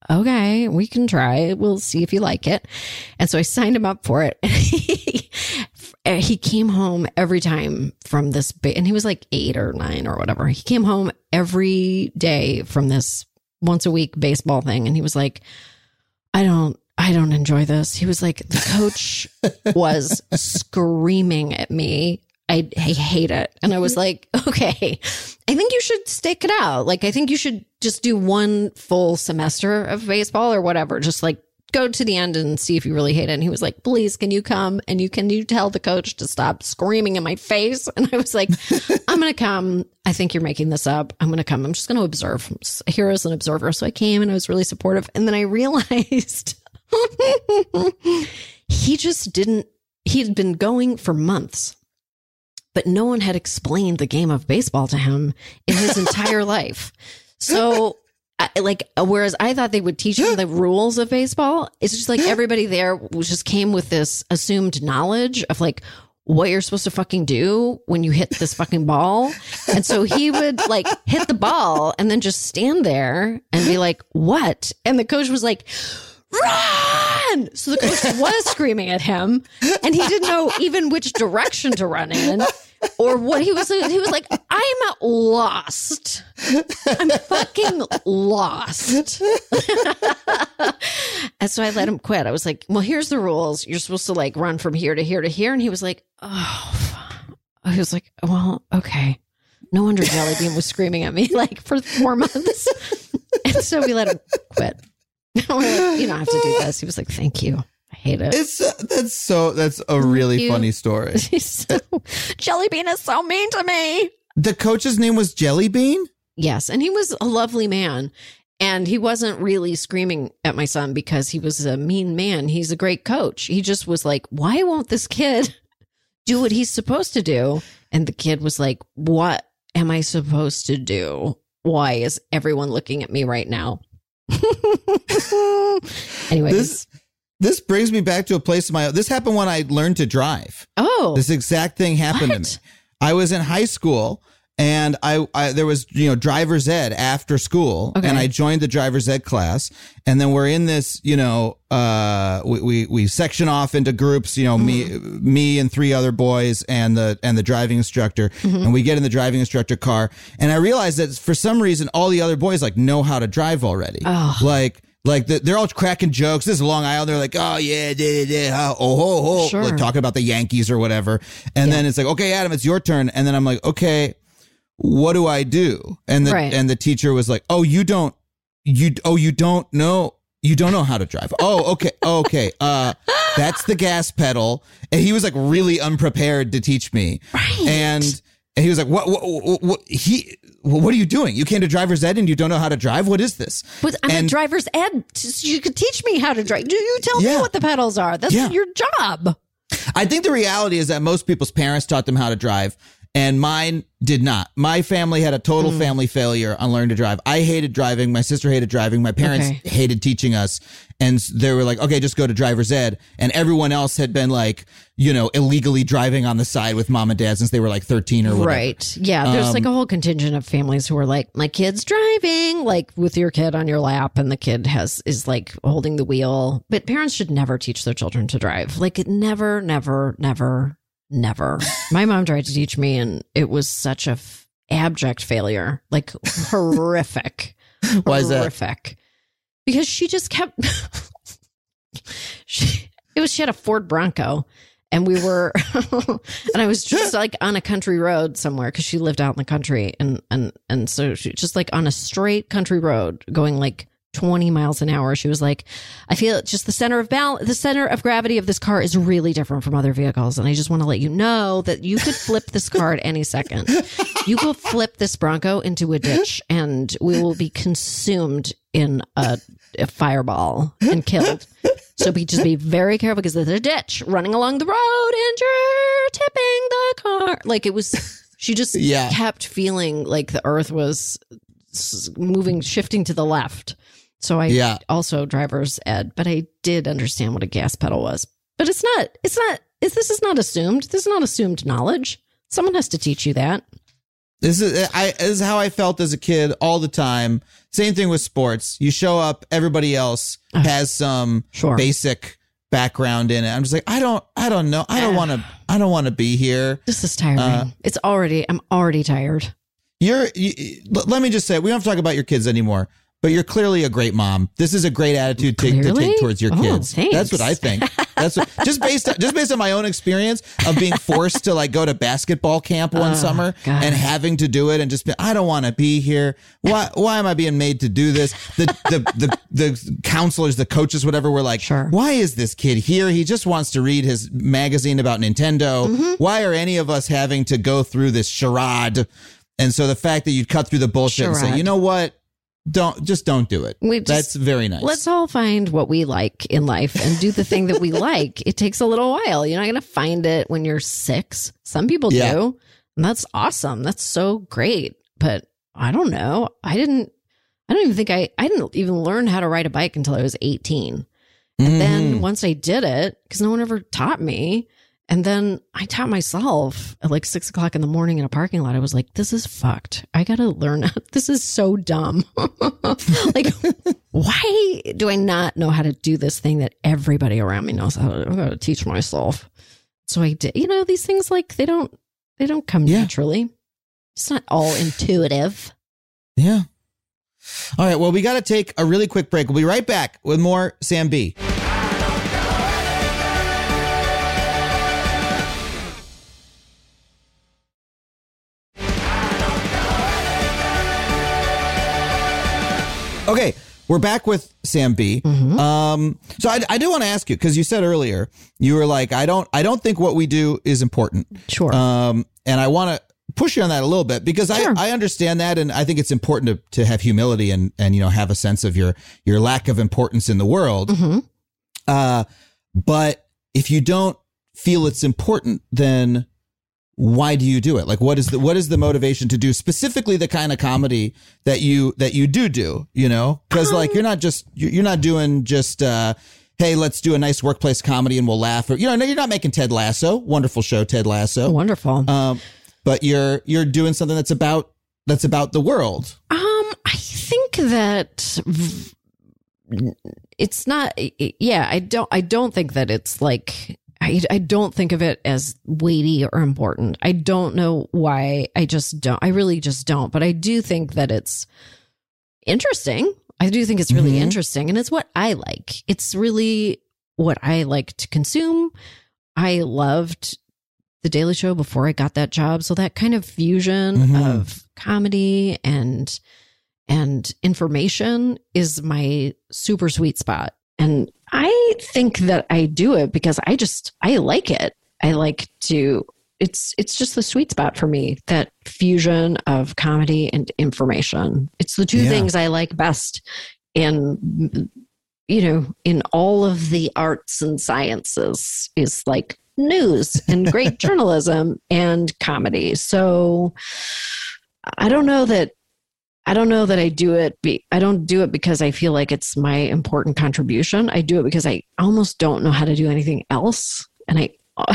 okay, we can try. We'll see if you like it. And so I signed him up for it. he, he came home every time from this, ba- and he was like eight or nine or whatever. He came home every day from this once a week baseball thing. And he was like, I don't, I don't enjoy this. He was like, the coach was screaming at me. I, I hate it. And I was like, okay, I think you should stick it out. Like, I think you should just do one full semester of baseball or whatever. Just like go to the end and see if you really hate it. And he was like, please, can you come? And you can you tell the coach to stop screaming in my face? And I was like, I'm going to come. I think you're making this up. I'm going to come. I'm just going to observe. I'm just here as an observer. So I came and I was really supportive. And then I realized he just didn't, he'd been going for months. But no one had explained the game of baseball to him in his entire life. So, I, like, whereas I thought they would teach him the rules of baseball, it's just like everybody there just came with this assumed knowledge of like what you're supposed to fucking do when you hit this fucking ball. And so he would like hit the ball and then just stand there and be like, what? And the coach was like, run! So the coach was screaming at him and he didn't know even which direction to run in or what he was. He was like, I'm lost. I'm fucking lost. And so I let him quit. I was like, well, here's the rules. You're supposed to like run from here to here to here. And he was like, oh, he was like, well, okay. No wonder Jelly Bean was screaming at me like for four months. And so we let him quit. We're like, you don't have to do this. He was like, thank you. I hate it. It's uh, that's so that's a really funny story. so, Jelly Bean is so mean to me. The coach's name was Jelly Bean? Yes. And he was a lovely man. And he wasn't really screaming at my son because he was a mean man. He's a great coach. He just was like, why won't this kid do what he's supposed to do? And the kid was like, what am I supposed to do? Why is everyone looking at me right now? Anyways, this, this brings me back to a place of my own. This happened when I learned to drive. Oh, this exact thing happened what? to me. I was in high school and I, I there was, you know, driver's ed after school okay. and I joined the driver's ed class. And then we're in this, you know, uh, we, we, we section off into groups, you know, mm-hmm. me, me and three other boys and the, and the driving instructor. Mm-hmm. And we get in the driving instructor car. And I realized that for some reason, all the other boys like know how to drive already. Oh. Like, Like the, they're all cracking jokes. This is Long Island. They're like, oh yeah, da, da, da, oh ho ho, sure. like talking about the Yankees or whatever. And yeah. then it's like, okay, Adam, it's your turn. And then I'm like, okay, what do I do? And the right. and the teacher was like, oh, you don't, you oh you don't know, you don't know how to drive. Oh, okay, okay. Uh, that's the gas pedal. And he was like really unprepared to teach me. Right. And and he was like, what, what, what, what he. Well, what are you doing? You came to driver's ed and you don't know how to drive? What is this? But I'm and, a driver's ed. You could teach me how to drive. Do you tell yeah. me what the pedals are? That's yeah. your job. I think the reality is that most people's parents taught them how to drive and mine did not. My family had a total mm. family failure on learning to drive. I hated driving. My sister hated driving. My parents okay. hated teaching us. And they were like, okay, just go to driver's ed. And everyone else had been like, you know, illegally driving on the side with mom and dad since they were like thirteen or whatever. Right. Yeah. There's um, like a whole contingent of families who are like, my kid's driving, like with your kid on your lap and the kid has is like holding the wheel. But parents should never teach their children to drive. Like never, never, never, never. My mom tried to teach me and it was such a f- abject failure, like horrific. Why is that? Horrific. Because she just kept, she, it was, she had a Ford Bronco and we were, and I was just like on a country road somewhere because she lived out in the country. And, and, and so she just like on a straight country road going like twenty miles an hour. She was like, I feel just the center of balance, the center of gravity of this car is really different from other vehicles. And I just want to let you know that you could flip this car at any second. You go flip this Bronco into a ditch and we will be consumed in a, a fireball and killed. So be just be very careful because there's a ditch running along the road and you're tipping the car. Like it was, she just yeah. kept feeling like the earth was moving, shifting to the left. So I yeah. also driver's ed, but I did understand what a gas pedal was. But it's not, it's not, it's, this is not assumed. This is not assumed knowledge. Someone has to teach you that. This is I this is how I felt as a kid all the time. Same thing with sports. You show up, everybody else Ugh. has some Sure. basic background in it. I'm just like, I don't I don't know. I don't want to I don't want to be here. This is tiring. Uh, it's already, I'm already tired. You're you, let me just say, we don't have to talk about your kids anymore. But you're clearly a great mom. This is a great attitude to, to Clearly? take towards your Oh, kids. thanks. That's what I think. That's what, just based on, just based on my own experience of being forced to like go to basketball camp one Oh, summer God. and having to do it and just be, I don't want to be here. Why why am I being made to do this? The the the the counselors, the coaches, whatever, were like, Sure. why is this kid here? He just wants to read his magazine about Nintendo. Mm-hmm. Why are any of us having to go through this charade? And so the fact that you cut through the bullshit and say, Charade. you know what? Don't just don't do it. We just- That's very nice. Let's all find what we like in life and do the thing that we like. It takes a little while. You're not going to find it when you're six. Some people Yeah. do. And that's awesome. That's so great. But I don't know. I didn't, I don't even think I, I didn't even learn how to ride a bike until I was eighteen. And then Mhm. once I did it, because no one ever taught me, and then I taught myself at like six o'clock in the morning in a parking lot. I was like, this is fucked. I got to learn. This is so dumb. Like, why do I not know how to do this thing that everybody around me knows how to? I got to teach myself. So I did, you know, these things like they don't, they don't come Yeah. naturally. It's not all intuitive. Yeah. All right. Well, we got to take a really quick break. We'll be right back with more Sam B. Okay, we're back with Sam B. Um, so I, I do want to ask you, because you said earlier you were like, I don't, I don't think what we do is important. Sure. Um, and I want to push you on that a little bit because Sure. I, I understand that, and I think it's important to to have humility and and you know have a sense of your your lack of importance in the world. Mhm. Uh, but if you don't feel it's important, then why do you do it? Like, what is the what is the motivation to do specifically the kind of comedy that you that you do do? You know, because like you're not just you're you're not doing just uh, hey, let's do a nice workplace comedy and we'll laugh. Or you know, no, you're not making Ted Lasso, wonderful show, Ted Lasso. Wonderful. Um, but you're you're doing something that's about that's about the world. Um, I think that v- it's not. Yeah, I don't. I don't think that it's like. I, I don't think of it as weighty or important. I don't know why. I just don't. I really just don't. But I do think that it's interesting. I do think it's really Mhm. interesting, and it's what I like. It's really what I like to consume. I loved The Daily Show before I got that job, so that kind of fusion Mhm. of comedy and and information is my super sweet spot. And I think that I do it because I just I like it. I like to it's it's just the sweet spot for me, that fusion of comedy and information. It's the two Yeah. things I like best in you know, in all of the arts and sciences, is like news and great journalism and comedy. So I don't know that I don't know that I do it. Be, I don't do it because I feel like it's my important contribution. I do it because I almost don't know how to do anything else. And I,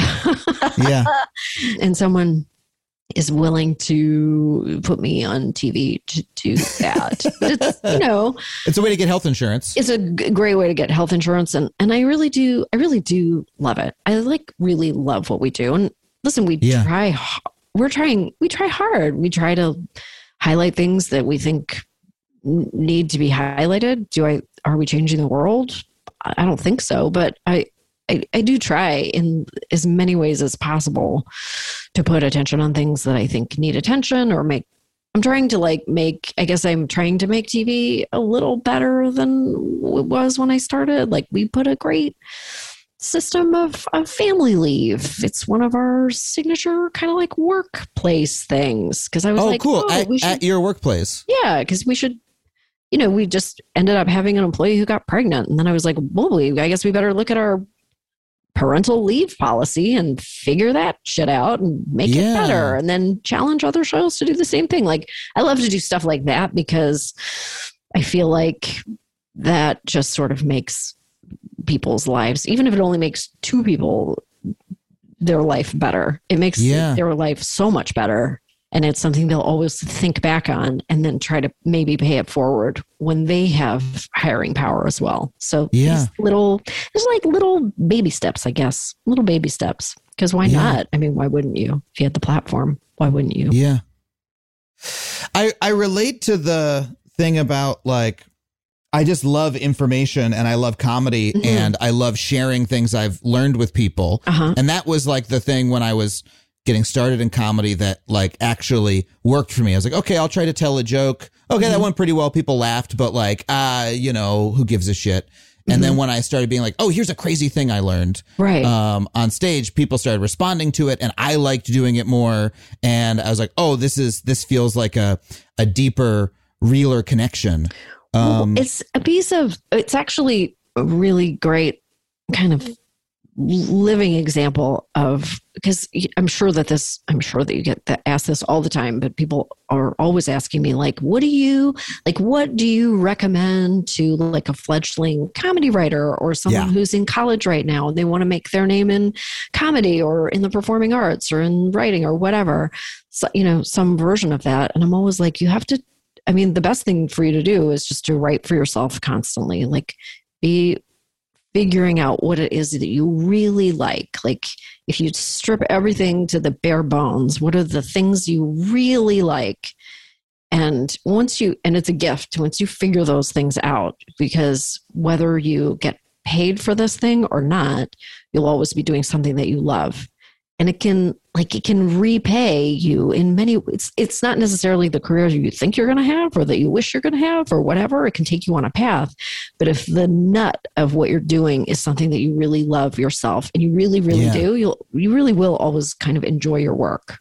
Yeah. and someone is willing to put me on T V to do that. It's, you know, It's a way to get health insurance. it's a g- great way to get health insurance. And, and I really do, I really do love it. I like really love what we do. And listen, we Yeah. try, h- we're trying, we try hard. We try to highlight things that we think n- need to be highlighted. Do I, are we changing the world? I I don't think so, but I, I, I do try in as many ways as possible to put attention on things that I think need attention, or make, I'm trying to like make, I guess I'm trying to make T V a little better than it was when I started. Like, we put a great system of, of family leave. It's one of our signature kind of like workplace things. Cause I was Oh, like, cool. oh, at, we should, at your workplace. yeah, because we should, you know, we just ended up having an employee who got pregnant. And then I was like, well, we, I guess we better look at our parental leave policy and figure that shit out and make Yeah. it better, and then challenge other shows to do the same thing. Like, I love to do stuff like that because I feel like that just sort of makes people's lives, even if it only makes two people their life better, it makes Yeah. their life so much better. And it's something they'll always think back on and then try to maybe pay it forward when they have hiring power as well. So Yeah. these little, there's like little baby steps, I guess, little baby steps. Because why Yeah. not? I mean, why wouldn't you? If you had the platform, why wouldn't you? Yeah. I I relate to the thing about like, I just love information and I love comedy Mhm. and I love sharing things I've learned with people. Uh-huh. And that was like the thing when I was getting started in comedy that like actually worked for me. I was like, okay, I'll try to tell a joke. Okay, that went pretty well. People laughed, but like, ah, you know, who gives a shit? And then when I started being like, oh, here's a crazy thing I learned Right. um, on stage, people started responding to it and I liked doing it more. And I was like, oh, this is, this feels like a, a deeper, realer connection. Um, Well, it's a piece of, it's actually a really great kind of living example of, because I'm sure that this, I'm sure that you get that asked this all the time, but people are always asking me like, what do you, like, what do you recommend to like a fledgling comedy writer or someone Yeah. who's in college right now and they want to make their name in comedy or in the performing arts or in writing or whatever, so, you know, some version of that. And I'm always like, you have to, I mean, the best thing for you to do is just to write for yourself constantly, like be figuring out what it is that you really like. Like if you strip everything to the bare bones, what are the things you really like? And once you, and it's a gift, once you figure those things out, because whether you get paid for this thing or not, you'll always be doing something that you love. And it can, like, it can repay you in many, it's, it's not necessarily the career you think you're going to have or that you wish you're going to have or whatever. It can take you on a path. But if the nut of what you're doing is something that you really love yourself and you really, really Yeah. do, you'll, you really will always kind of enjoy your work.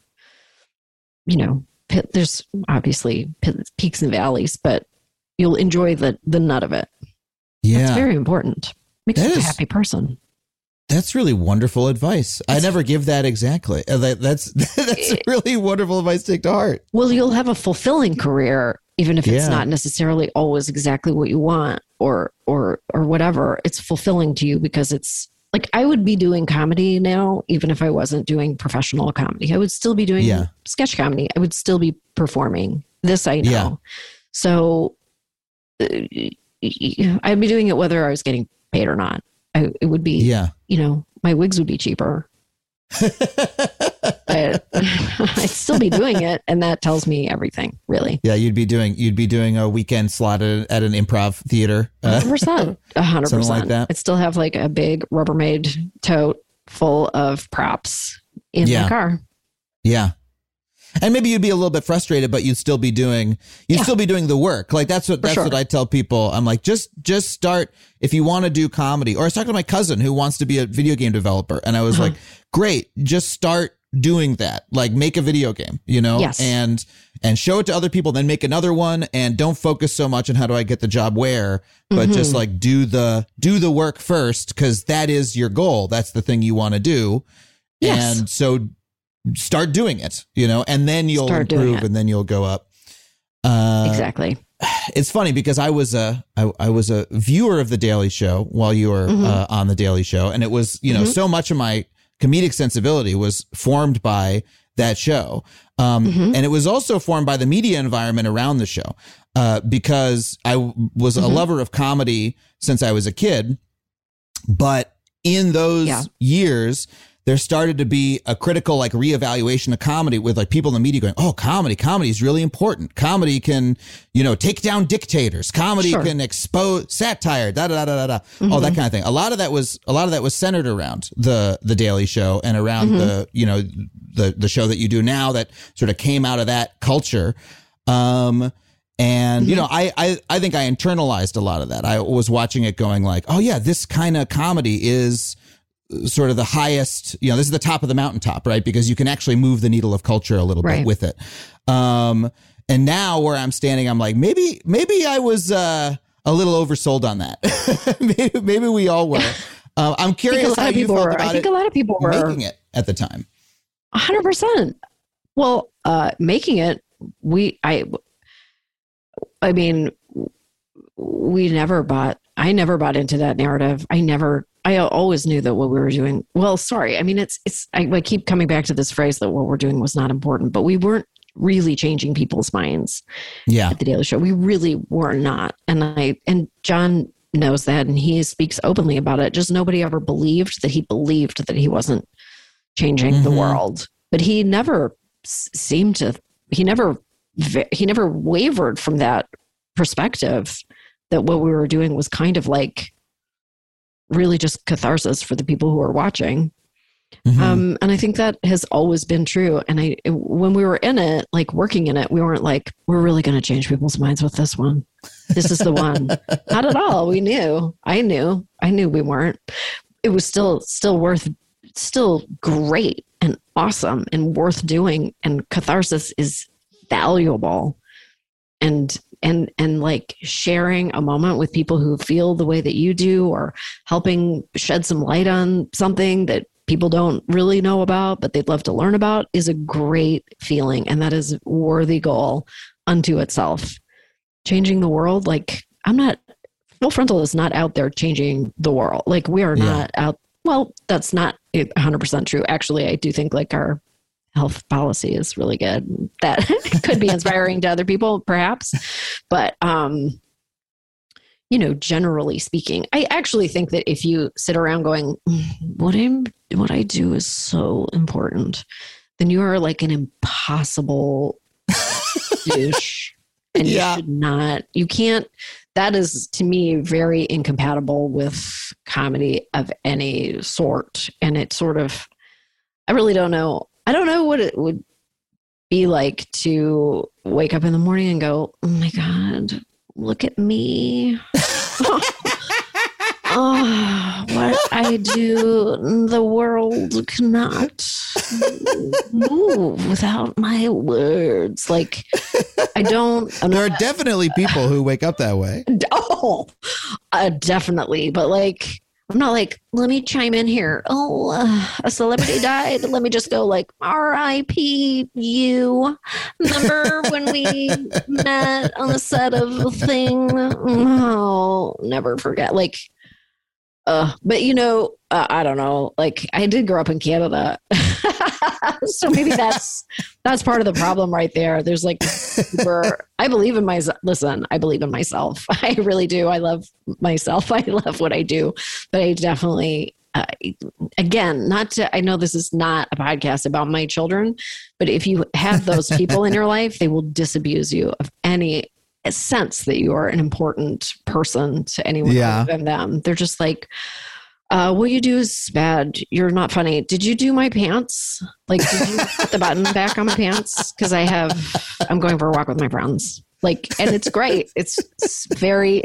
You know, p- there's obviously p- peaks and valleys, but you'll enjoy the, the nut of it. yeah. It's very important. Makes That you a is- happy person. That's really wonderful advice. I never give that exactly. Uh, that, that's that's really wonderful advice to take to heart. Well, you'll have a fulfilling career, even if it's Yeah. not necessarily always exactly what you want or or or whatever. It's fulfilling to you because it's like I would be doing comedy now, even if I wasn't doing professional comedy. I would still be doing Yeah. sketch comedy. I would still be performing. This I know. Yeah. So uh, I'd be doing it whether I was getting paid or not. I, it would be, Yeah. you know, my wigs would be cheaper. But I'd still be doing it, and that tells me everything, really. Yeah, you'd be doing you'd be doing a weekend slot at, at an improv theater. Uh, Hundred percent, a hundred Something like percent. that. I'd still have like a big Rubbermaid tote full of props in Yeah. my car. yeah. And maybe you'd be a little bit frustrated, but you'd still be doing you'd Yeah. still be doing the work. Like that's what that's sure. what I tell people. I'm like, just just start if you want to do comedy. Or I was talking to my cousin who wants to be a video game developer, and I was Uh-huh. like, great, just start doing that. Like make a video game, you know, Yes. and and show it to other people, then make another one, and don't focus so much on how do I get the job where, but just Mm-hmm. like do the do the work first, because that is your goal. That's the thing you want to do. Yes. And so start doing it, you know, and then you'll Start doing improve it. and then you'll go up. Uh, Exactly. It's funny because I was a I, I was a viewer of the Daily Show while you were Mm-hmm. uh, on the Daily Show, and it was, you know, so much of my comedic sensibility was formed by that show, um, Mm-hmm. and it was also formed by the media environment around the show, uh, because I w- was Mm-hmm. a lover of comedy since I was a kid, but in those Yeah. years, there started to be a critical like reevaluation of comedy with like people in the media going, oh, comedy, comedy is really important. Comedy can, you know, take down dictators. Comedy Sure. can expose satire, da da da da da, da. All that kind of thing. A lot of that was a lot of that was centered around the the Daily Show and around the, you know, the the show that you do now that sort of came out of that culture. Um And, you know, I, I, I think I internalized a lot of that. I was watching it going like, oh, yeah, this kind of comedy is sort of the highest, you know, this is the top of the mountaintop, right? Because you can actually move the needle of culture a little Right. bit with it. Um, and now where I'm standing, I'm like, maybe, maybe I was uh, a little oversold on that. maybe, maybe we all were. Uh, I'm I think a curious lot how of you people felt were. about I think it a lot of people were making it at the time. A hundred percent. Well, uh, making it, we, I, I mean, we never bought, I never bought into that narrative. I never, I always knew that what we were doing, well, sorry. I mean, it's, it's, I, I keep coming back to this phrase that what we're doing was not important, but we weren't really changing people's minds Yeah. at the Daily Show. We really were not. And I, and John knows that, and he speaks openly about it. Just nobody ever believed that he believed that he wasn't changing the Mhm. world, but he never s- seemed to, he never, ve- he never wavered from that perspective that what we were doing was kind of like really just catharsis for the people who are watching. Mhm. Um, and I think that has always been true. And I, when we were in it, like working in it, we weren't like, we're really going to change people's minds with this one. This is the one. Not at all. We knew, I knew, I knew we weren't. It was still, still worth, still great and awesome and worth doing. And catharsis is valuable. And, and, and like sharing a moment with people who feel the way that you do, or helping shed some light on something that people don't really know about, but they'd love to learn about, is a great feeling. And that is a worthy goal unto itself. Changing the world. Like, I'm not, Full Frontal is not out there changing the world. Like, we are Yeah. not out. Well, that's not one hundred percent true. Actually, I do think like our health policy is really good. That could be inspiring to other people, perhaps. But, um, you know, generally speaking, I actually think that if you sit around going, what I'm, what I do is so important, then you are like an impossible douche. And Yeah. you should not, you can't, that is to me very incompatible with comedy of any sort. And it sort of, I really don't know. I don't know what it would be like to wake up in the morning and go, oh my God, look at me. Oh, what I do, the world cannot move without my words. Like, I don't. I'm There are not- definitely people who wake up that way. Oh, uh, definitely. But like, I'm not like, let me chime in here. Oh, uh, a celebrity died. Let me just go like, R I P you. Remember when we met on the set of the thing? Oh, never forget. Like, uh, but you know, uh, I don't know. Like, I did grow up in Canada. So maybe that's that's part of the problem right there. There's like super, I believe in myself. Listen, I believe in myself. I really do. I love myself. I love what I do. But I definitely, uh, again, not to, I know this is not a podcast about my children, but if you have those people in your life, they will disabuse you of any sense that you are an important person to anyone Yeah. other than them. They're just like, Uh, what you do is bad. You're not funny. Did you do my pants? Like, did you put the button back on my pants? Because I have, I'm going for a walk with my friends. Like, and it's great. It's, it's very,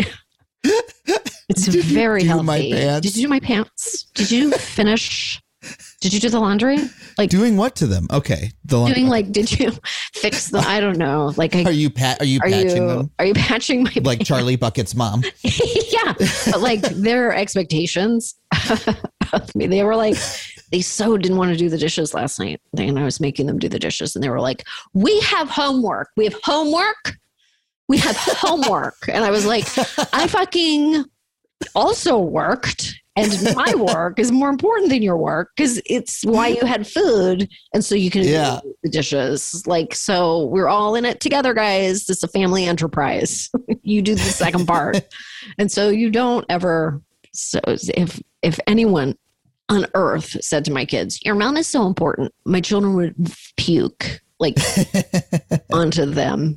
it's Did you very do healthy. my pants? Did you do my pants? Did you finish? Did you do the laundry? Like, Doing what to them? Okay. The lun- doing like, did you fix the, I don't know. Like, I, Are you pat? Are you are patching you, them are you patching my like Charlie Bucket's mom? yeah, but like their expectations of me, they were like, they so didn't want to do the dishes last night, and I was making them do the dishes, and they were like, we have homework, we have homework, we have homework, and I was like, I fucking also worked. And my work is more important than your work because it's why you had food. And so you can Yeah. do the dishes. Like, so we're all in it together, guys. It's a family enterprise. You do the second part. And so you don't ever, so if, if anyone on earth said to my kids, your mom is so important, my children would puke like onto them.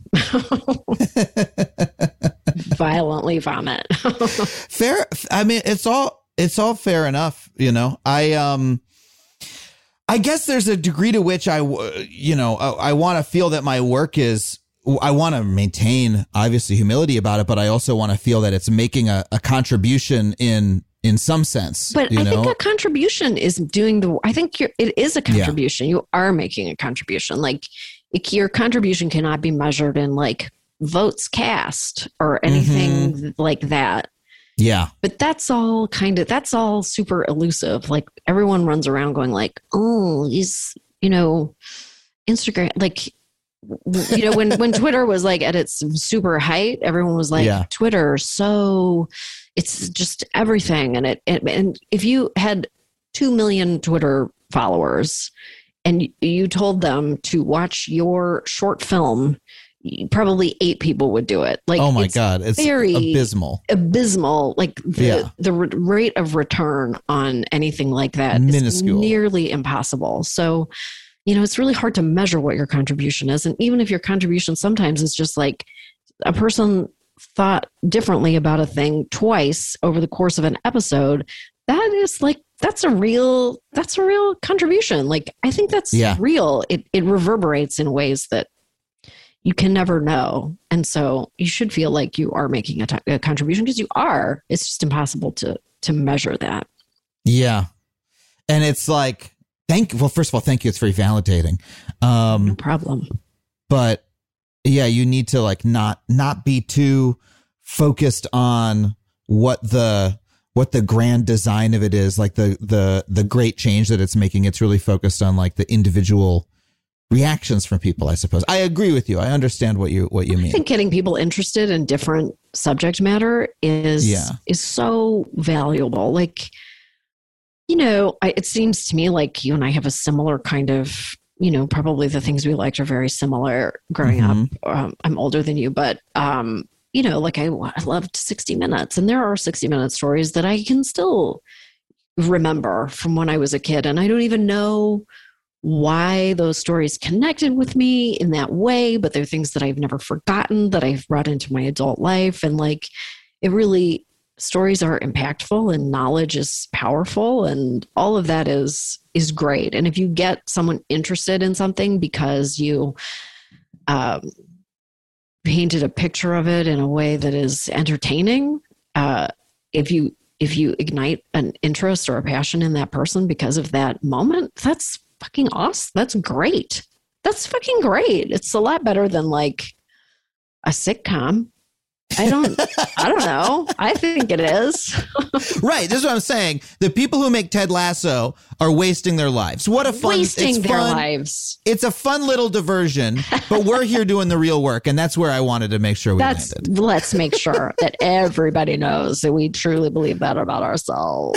Violently vomit. Fair. I mean, it's all it's all fair enough. You know, I um, I guess there's a degree to which I, w- you know, I, I want to feel that my work is. I want to maintain obviously humility about it, but I also want to feel that it's making a, a contribution in in some sense. But you I know? think a contribution is doing the. I think you're, it is a contribution. You are making a contribution. Like it, your contribution cannot be measured in like votes cast or anything Mm-hmm. like that. Yeah. But that's all kind of, that's all super elusive. Like everyone runs around going like, oh, he's, you know, Instagram, like, you know, when, when Twitter was like at its super height, everyone was like, Yeah. Twitter, so it's just everything. And it, it, and if you had two million Twitter followers and you told them to watch your short film, probably eight people would do it. Like, oh my it's God, it's very abysmal. Abysmal. Like the, Yeah. the r- rate of return on anything like that Minuscule. is nearly impossible. So, you know, it's really hard to measure what your contribution is. And even if your contribution sometimes is just like a person thought differently about a thing twice over the course of an episode, that is like, that's a real, that's a real contribution. Like, I think that's Yeah. real. It it reverberates in ways that you can never know. And so you should feel like you are making a, t- a contribution, because you are. It's just impossible to to measure that. Yeah. And it's like, thank well, first of all, thank you. It's very validating. Um, No problem. but yeah, you need to like not not be too focused on what the what the grand design of it is, like the the the great change that it's making. It's really focused on like the individual reactions from people, I suppose. I agree with you. I understand what you what you I mean. think getting people interested in different subject matter is Yeah. is so valuable. Like, you know, I, it seems to me like you and I have a similar kind of, you know, probably the things we liked are very similar growing Mhm. up. Um, I'm older than you, but, um, you know, like I, I loved sixty minutes, and there are sixty minute stories that I can still remember from when I was a kid. And I don't even know why those stories connected with me in that way, but they're things that I've never forgotten, that I've brought into my adult life. And like, it really, stories are impactful and knowledge is powerful, and all of that is is great. And if you get someone interested in something because you um, painted a picture of it in a way that is entertaining, uh, if you if you ignite an interest or a passion in that person because of that moment, that's fucking awesome. That's great. That's fucking great. It's a lot better than like a sitcom. I don't, I don't know. I think it is. Right. This is what I'm saying. The people who make Ted Lasso are wasting their lives. What a fun, Wasting it's their fun. lives. It's a fun little diversion, but we're here doing the real work. And that's where I wanted to make sure we That's, landed. let's make sure that everybody knows that we truly believe that about ourselves.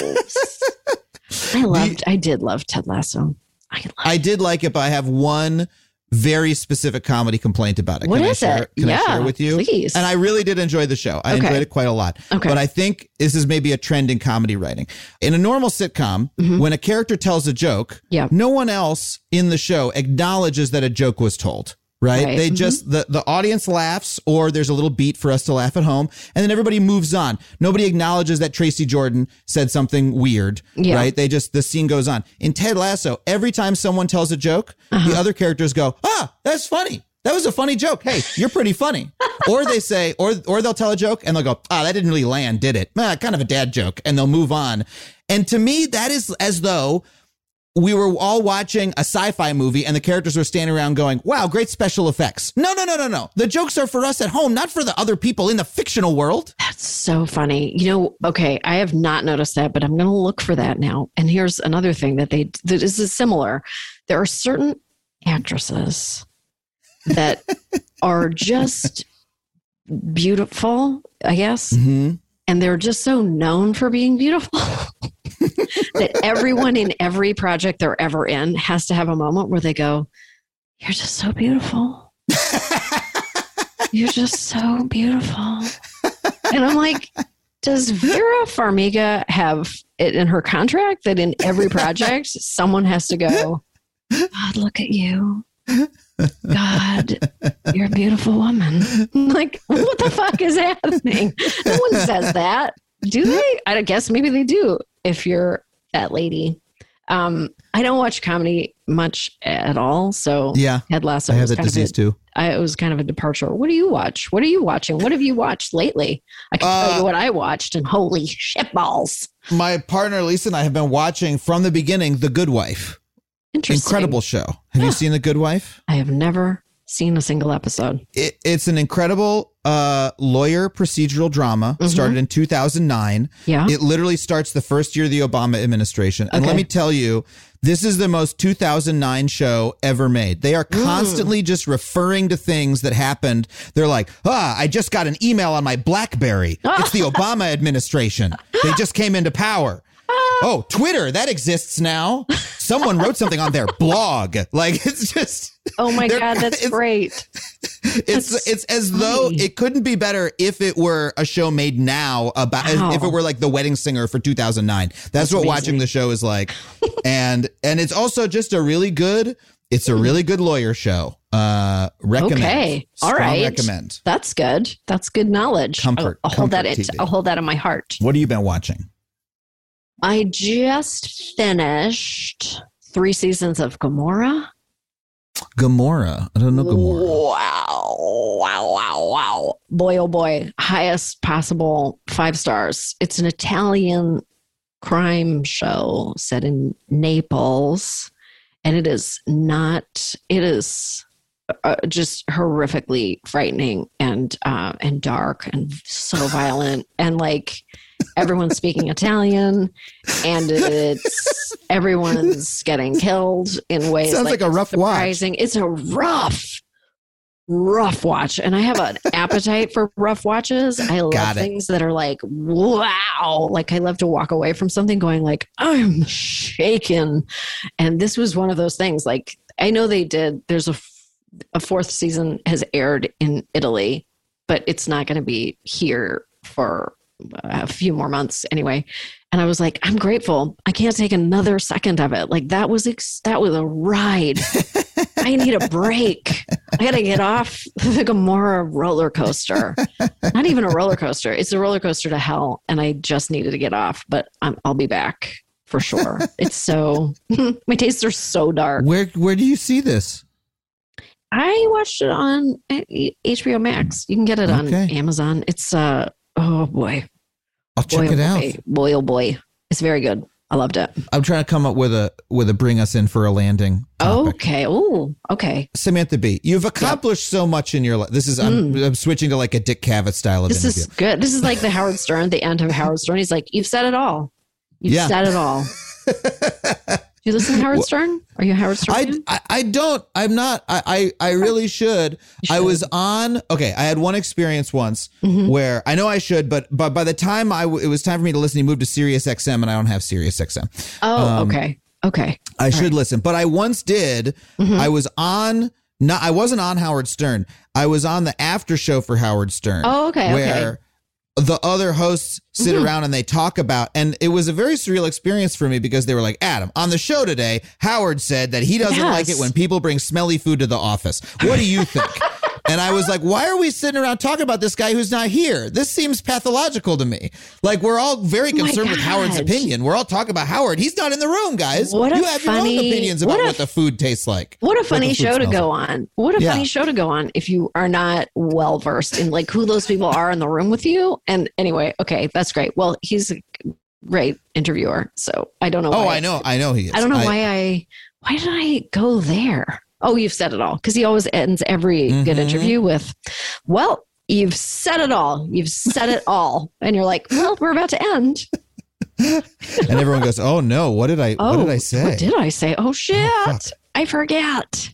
I loved, I did love Ted Lasso. I loved I did like it, but I have one very specific comedy complaint about it. What Can is I share, it? Can Yeah, I share with you? please. And I really did enjoy the show. I Okay. enjoyed it quite a lot. Okay. But I think this is maybe a trend in comedy writing. In a normal sitcom, when a character tells a joke, Yeah. no one else in the show acknowledges that a joke was told. Right. Right. They Mhm. just, the, the audience laughs, or there's a little beat for us to laugh at home, and then everybody moves on. Nobody acknowledges that Tracy Jordan said something weird. Yeah. Right. They just, the scene goes on. In Ted Lasso, every time someone tells a joke, Uh-huh. the other characters go, ah, that's funny. That was a funny joke. Hey, you're pretty funny. Or they say, or or they'll tell a joke and they'll go, ah, that didn't really land, did it? Ah, kind of a dad joke. And they'll move on. And to me, that is as though we were all watching a sci-fi movie and the characters were standing around going, wow, great special effects. No, no, no, no, no. The jokes are for us at home, not for the other people in the fictional world. That's so funny. You know, okay, I have not noticed that, but I'm going to look for that now. And here's another thing that they, that is similar. There are certain actresses that are just beautiful, I guess. Mm-hmm. And they're just so known for being beautiful that everyone in every project they're ever in has to have a moment where they go, you're just so beautiful. You're just so beautiful. And I'm like, does Vera Farmiga have it in her contract that in every project someone has to go, God, look at you. God, you're a beautiful woman. I'm like, what the fuck is happening? No one says that. Do they? I guess maybe they do if you're that lady. Um, I don't watch comedy much at all. So Yeah. Ted Lasso I have was that kind of disease a- too. I, it was kind of a departure. What do you watch? What are you watching? What have you watched lately? I can tell Uh, you what I watched, and holy shitballs. My partner, Lisa, and I have been watching from the beginning, The Good Wife. Interesting. Incredible show. Have you seen The Good Wife? I have never seen a single episode. It, it's an incredible uh, lawyer procedural drama. Mhm. Started in two thousand nine. Yeah. It literally starts the first year of the Obama administration. And Okay. let me tell you, this is the most two thousand nine show ever made. They are constantly just referring to things that happened. They're like, ah, I just got an email on my BlackBerry. It's the Obama administration. They just came into power. Oh, Twitter, that exists now. Someone wrote something on their blog. Like, it's just. Oh my God, that's it's, great. It's That's it's as funny. though it couldn't be better if it were a show made now about Wow. if it were like The Wedding Singer for two thousand nine. That's, That's what amazing. watching the show is like. and and it's also just a really good it's a really good lawyer show. Uh recommend. Okay. All Strong right. recommend. That's good. That's good knowledge. Comfort- I'll, I'll hold that. comfort In, T V. I'll hold that in my heart. What have you been watching? I just finished three seasons of Gomorrah. Gamora. I don't know Gamora. Wow. Wow. Wow. Wow. Boy, oh boy. Highest possible five stars. It's an Italian crime show set in Naples. And it is not, it is uh, just horrifically frightening and, uh, and dark and so violent. And like everyone's speaking Italian and it's, everyone's getting killed in ways Sounds like a rough watch. surprising. It's a rough, rough watch. And I have an appetite for rough watches. I love Got it. things that are like, wow. Like I love to walk away from something going like, I'm shaken. And this was one of those things. Like I know they did, there's a, f- a fourth season has aired in Italy, but it's not going to be here for a few more months anyway. And I was like, I'm grateful. I can't take another second of it. Like that was, ex- that was a ride. I need a break. I got to get off the Gomorrah roller coaster. Not even a roller coaster. It's a roller coaster to hell. And I just needed to get off, but I'm, I'll be back for sure. It's so, my tastes are so dark. Where where do you see this? I watched it on H B O Max. You can get it on Okay. Amazon. It's, uh, oh boy. I'll check boy, it oh out. boy. Boy, oh boy. It's very good. I loved it. I'm trying to come up with a with a bring us in for a landing topic. Okay. Oh, okay. Samantha B, you've accomplished so much in your life. This is I'm, I'm switching to like a Dick Cavett style of Mm. This interview. is good. This is like the Howard Stern, the end of Howard Stern. He's like, you've said it all. You've Yeah. said it all. Do you listen to Howard Stern? Are you a Howard Stern? I, fan? I I don't. I'm not. I I, I really should. I was on. Okay, I had one experience once Mm-hmm. where I know I should, but but by the time I w- it was time for me to listen, he moved to Sirius X M, and I don't have Sirius X M. Oh, um, okay. Okay. I should listen, but I once did. Mm-hmm. I was on. No, I wasn't on Howard Stern. I was on the after show for Howard Stern. Oh, okay, Where okay. the other hosts sit Mm-hmm. around and they talk about, and it was a very surreal experience for me because they were like, Adam, on the show today, Howard said that he doesn't Yes. like it when people bring smelly food to the office. What do you think? And I was like, why are we sitting around talking about this guy who's not here? This seems pathological to me. Like, we're all very Oh my concerned with Howard's God. opinion. We're all talking about Howard. He's not in the room, guys. What a you have your own funny- opinions about what a- what the food tastes like. What a What funny the food show to smells go like. on. What a Yeah. funny show to go on if you are not well versed in like who those people are in the room with you. And anyway, okay, that's great. Well, he's a great interviewer. So I don't know. Oh, why I know. I know he is. I don't know why I why did I go there? Oh, you've said it all. Because he always ends every good Mhm. interview with, well, you've said it all. You've said it all. And you're like, well, we're about to end. And everyone goes, oh, no. What did I, Oh, what did I say? What did I say? Oh, shit. fuck. I forget.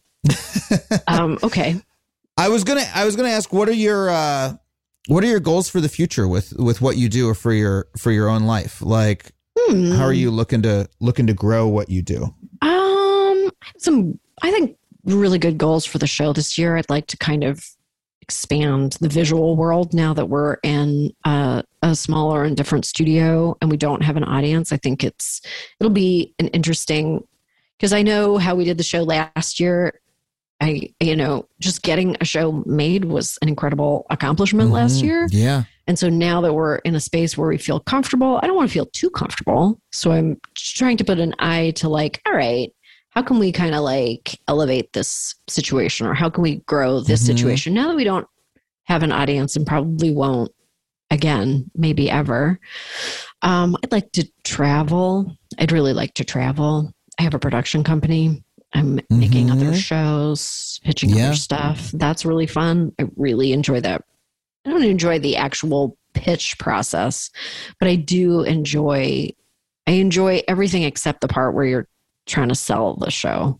um, okay. I was gonna I was gonna ask, what are your uh what are your goals for the future with with what you do or for your for your own life? Like, Hmm. how are you looking to looking to grow what you do? Um, some, I think, really good goals for the show this year. I'd like to kind of expand the visual world now that we're in uh, a smaller and different studio and we don't have an audience. I think it's, it'll be an interesting, because I know how we did the show last year. I, you know, just getting a show made was an incredible accomplishment last Mhm. year. Yeah. And so now that we're in a space where we feel comfortable, I don't want to feel too comfortable. So I'm trying to put an eye to like, all right, how can we kind of like elevate this situation, or how can we grow this Mhm. situation now that we don't have an audience and probably won't again, maybe ever. Um, I'd like to travel. I'd really like to travel. I have a production company. I'm making other Mhm. shows, pitching Yeah. other stuff. That's really fun. I really enjoy that. I don't enjoy the actual pitch process, but I do enjoy, I enjoy everything except the part where you're trying to sell the show.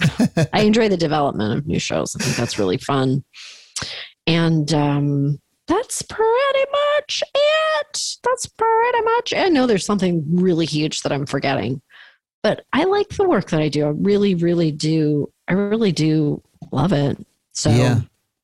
I enjoy the development of new shows. I think that's really fun. And um, that's pretty much it. that that's pretty much. I know there's something really huge that I'm forgetting, but I like the work that I do. I really, really do. I really do love it. So Yeah.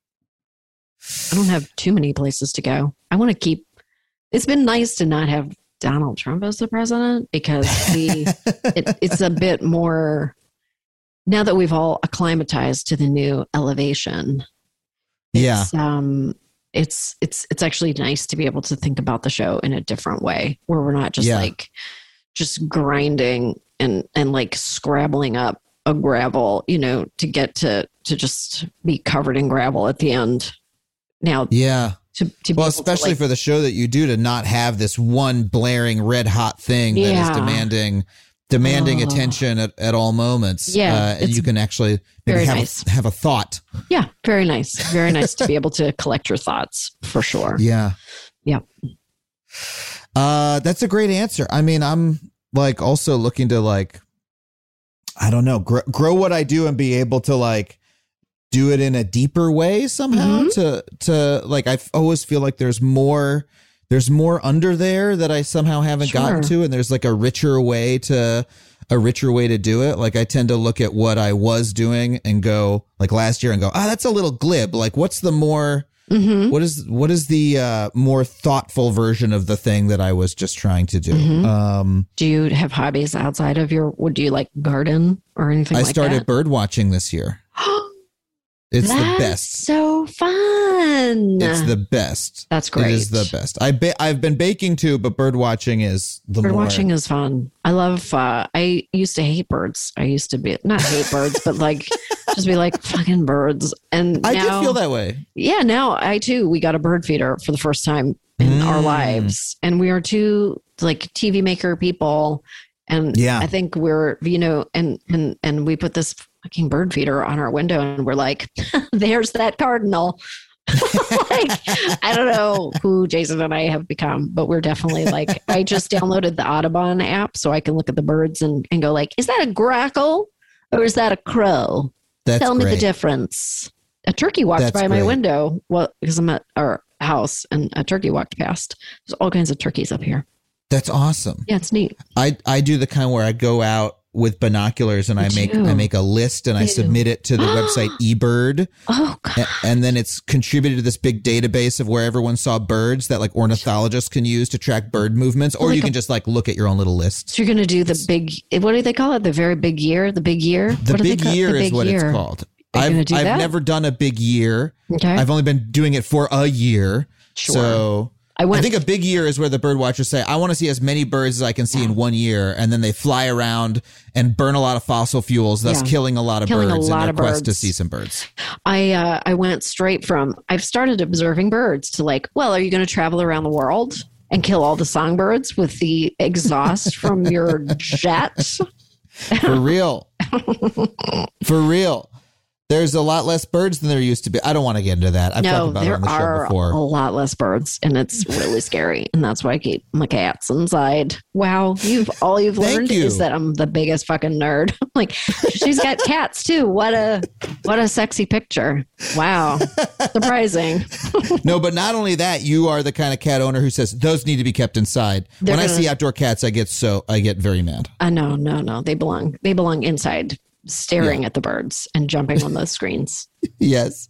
I don't have too many places to go. I want to keep. It's been nice to not have Donald Trump as the president because we. it, it's a bit more. Now that we've all acclimatized to the new elevation. Yeah. It's, um, it's it's it's actually nice to be able to think about the show in a different way, where we're not just Yeah. like just grinding and and like scrabbling up a gravel, you know, to get to to just be covered in gravel at the end. Now, Yeah. to, to be Well, able to, especially like, for the show that you do, to not have this one blaring red hot thing that Yeah. is demanding demanding Oh. attention at, at all moments. Yeah, Uh, and it's you can actually maybe very have, nice. a, have a thought. yeah, very nice, very nice to be able to collect your thoughts for sure. Yeah. Yeah. Uh, that's a great answer. I mean, I'm like also looking to like, I don't know, grow, grow what I do and be able to like do it in a deeper way somehow. Mhm. To to like, I always feel like there's more, there's more under there that I somehow haven't Sure. gotten to, and there's like a richer way to a richer way to do it. Like I tend to look at what I was doing and go like last year and go, ah, that's a little glib. Like, what's the more Mm-hmm. what is what is the uh, more thoughtful version of the thing that I was just trying to do? Mhm. Um, Do you have hobbies outside of your? Would you like garden or anything I like started that? bird watching this year. It's the That's best. so fun. It's the best. That's great. It is the best. I ba- I've been baking too, but bird watching is the Bird more. watching is fun. I love. Uh, I used to hate birds. I used to be not hate birds, but like just be like fucking birds. And I now, did feel that way. Yeah, now I too. We got a bird feeder for the first time in our Mm. lives, and we are two like T V maker people. And Yeah. I think we're you know, and and and we put this fucking bird feeder on our window, and we're like, "There's that cardinal." Like, I don't know who Jason and I have become, but we're definitely like, I just downloaded the Audubon app so I can look at the birds and, and go like, is that a grackle or is that a crow? That's Tell me great. the difference. A turkey walked That's by my great. window. Well, because I'm at our house and a turkey walked past. There's all kinds of turkeys up here. That's awesome. Yeah, it's neat. I I do the kind where I go out with binoculars and I Me make too. I make a list and I Ew. submit it to the website eBird. Oh, God. A- And then it's contributed to this big database of where everyone saw birds that like ornithologists can use to track bird movements, or Like you a- can just like look at your own little list. So you're going to do the big, what do they call it? The very big year? The big year? The What do they big call- year the is big what year. it's called. Are you I've gonna do I've that? never done a big year. Okay. I've only been doing it for a year. Sure. So I went. I think a big year is where the bird watchers say, I want to see as many birds as I can see in one year. And then they fly around and burn a lot of fossil fuels, thus Yeah. killing a lot of Killing a birds lot in of their quest to birds. see some birds. I uh, I went straight from I've started observing birds to like, well, are you going to travel around the world and kill all the songbirds with the exhaust from your jet? For real. For real. There's a lot less birds than there used to be. I don't want to get into that. I've No, talked about it there on the show are before. a lot less birds, and it's really scary. And that's why I keep my cats inside. Wow, you've all you've Thank learned you. is that I'm the biggest fucking nerd. Like, she's got cats too. What a what a sexy picture. Wow, surprising. No, but not only that, you are the kind of cat owner who says those need to be kept inside. They're when I gonna- see outdoor cats, I get so I get very mad. Uh, no, no, no. They belong. They belong inside, staring at the birds and jumping on those screens. Yes.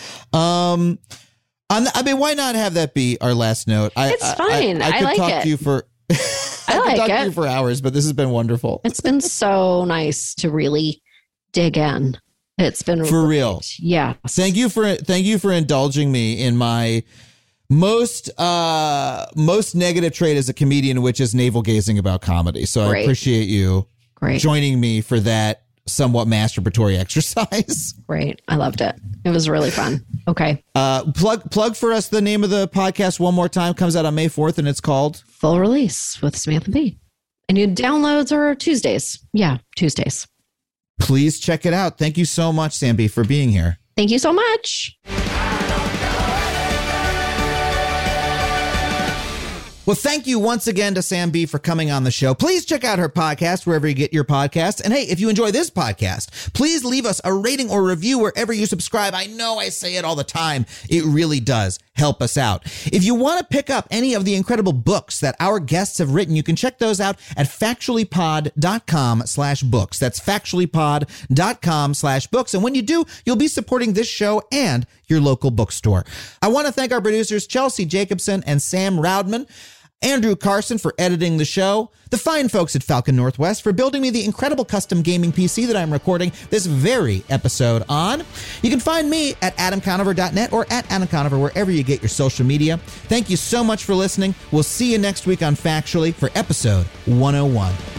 Um, on the, I mean, why not have that be our last note? I, It's fine. I, I I could like talk it. to you for. I, I could like talk to it. you for hours, but this has been wonderful. It's been so nice to really dig in. It's been For real. Yeah. Thank you for thank you for indulging me in my most uh most negative trait as a comedian, which is navel gazing about comedy. So I Great. appreciate you Great. joining me for that somewhat masturbatory exercise. Great. I loved it. It was really fun. Okay. Uh, plug plug for us the name of the podcast one more time. Comes out on May fourth, and it's called Full release with Samantha B. And your downloads are Tuesdays. Yeah, Tuesdays. Please check it out. Thank you so much, Sam B, for being here. Thank you so much. Well, thank you once again to Sam B for coming on the show. Please check out her podcast wherever you get your podcasts. And hey, if you enjoy this podcast, please leave us a rating or review wherever you subscribe. I know I say it all the time. It really does help us out. If you want to pick up any of the incredible books that our guests have written, you can check those out at factuallypod.com slash books. That's factuallypod.com slash books. And when you do, you'll be supporting this show and your local bookstore. I want to thank our producers, Chelsea Jacobson and Sam Roudman, Andrew Carson for editing the show, the fine folks at Falcon Northwest for building me the incredible custom gaming P C that I'm recording this very episode on. You can find me at adam conover dot net or at Adam Conover wherever you get your social media. Thank you so much for listening. We'll see you next week on Factually for episode one oh one.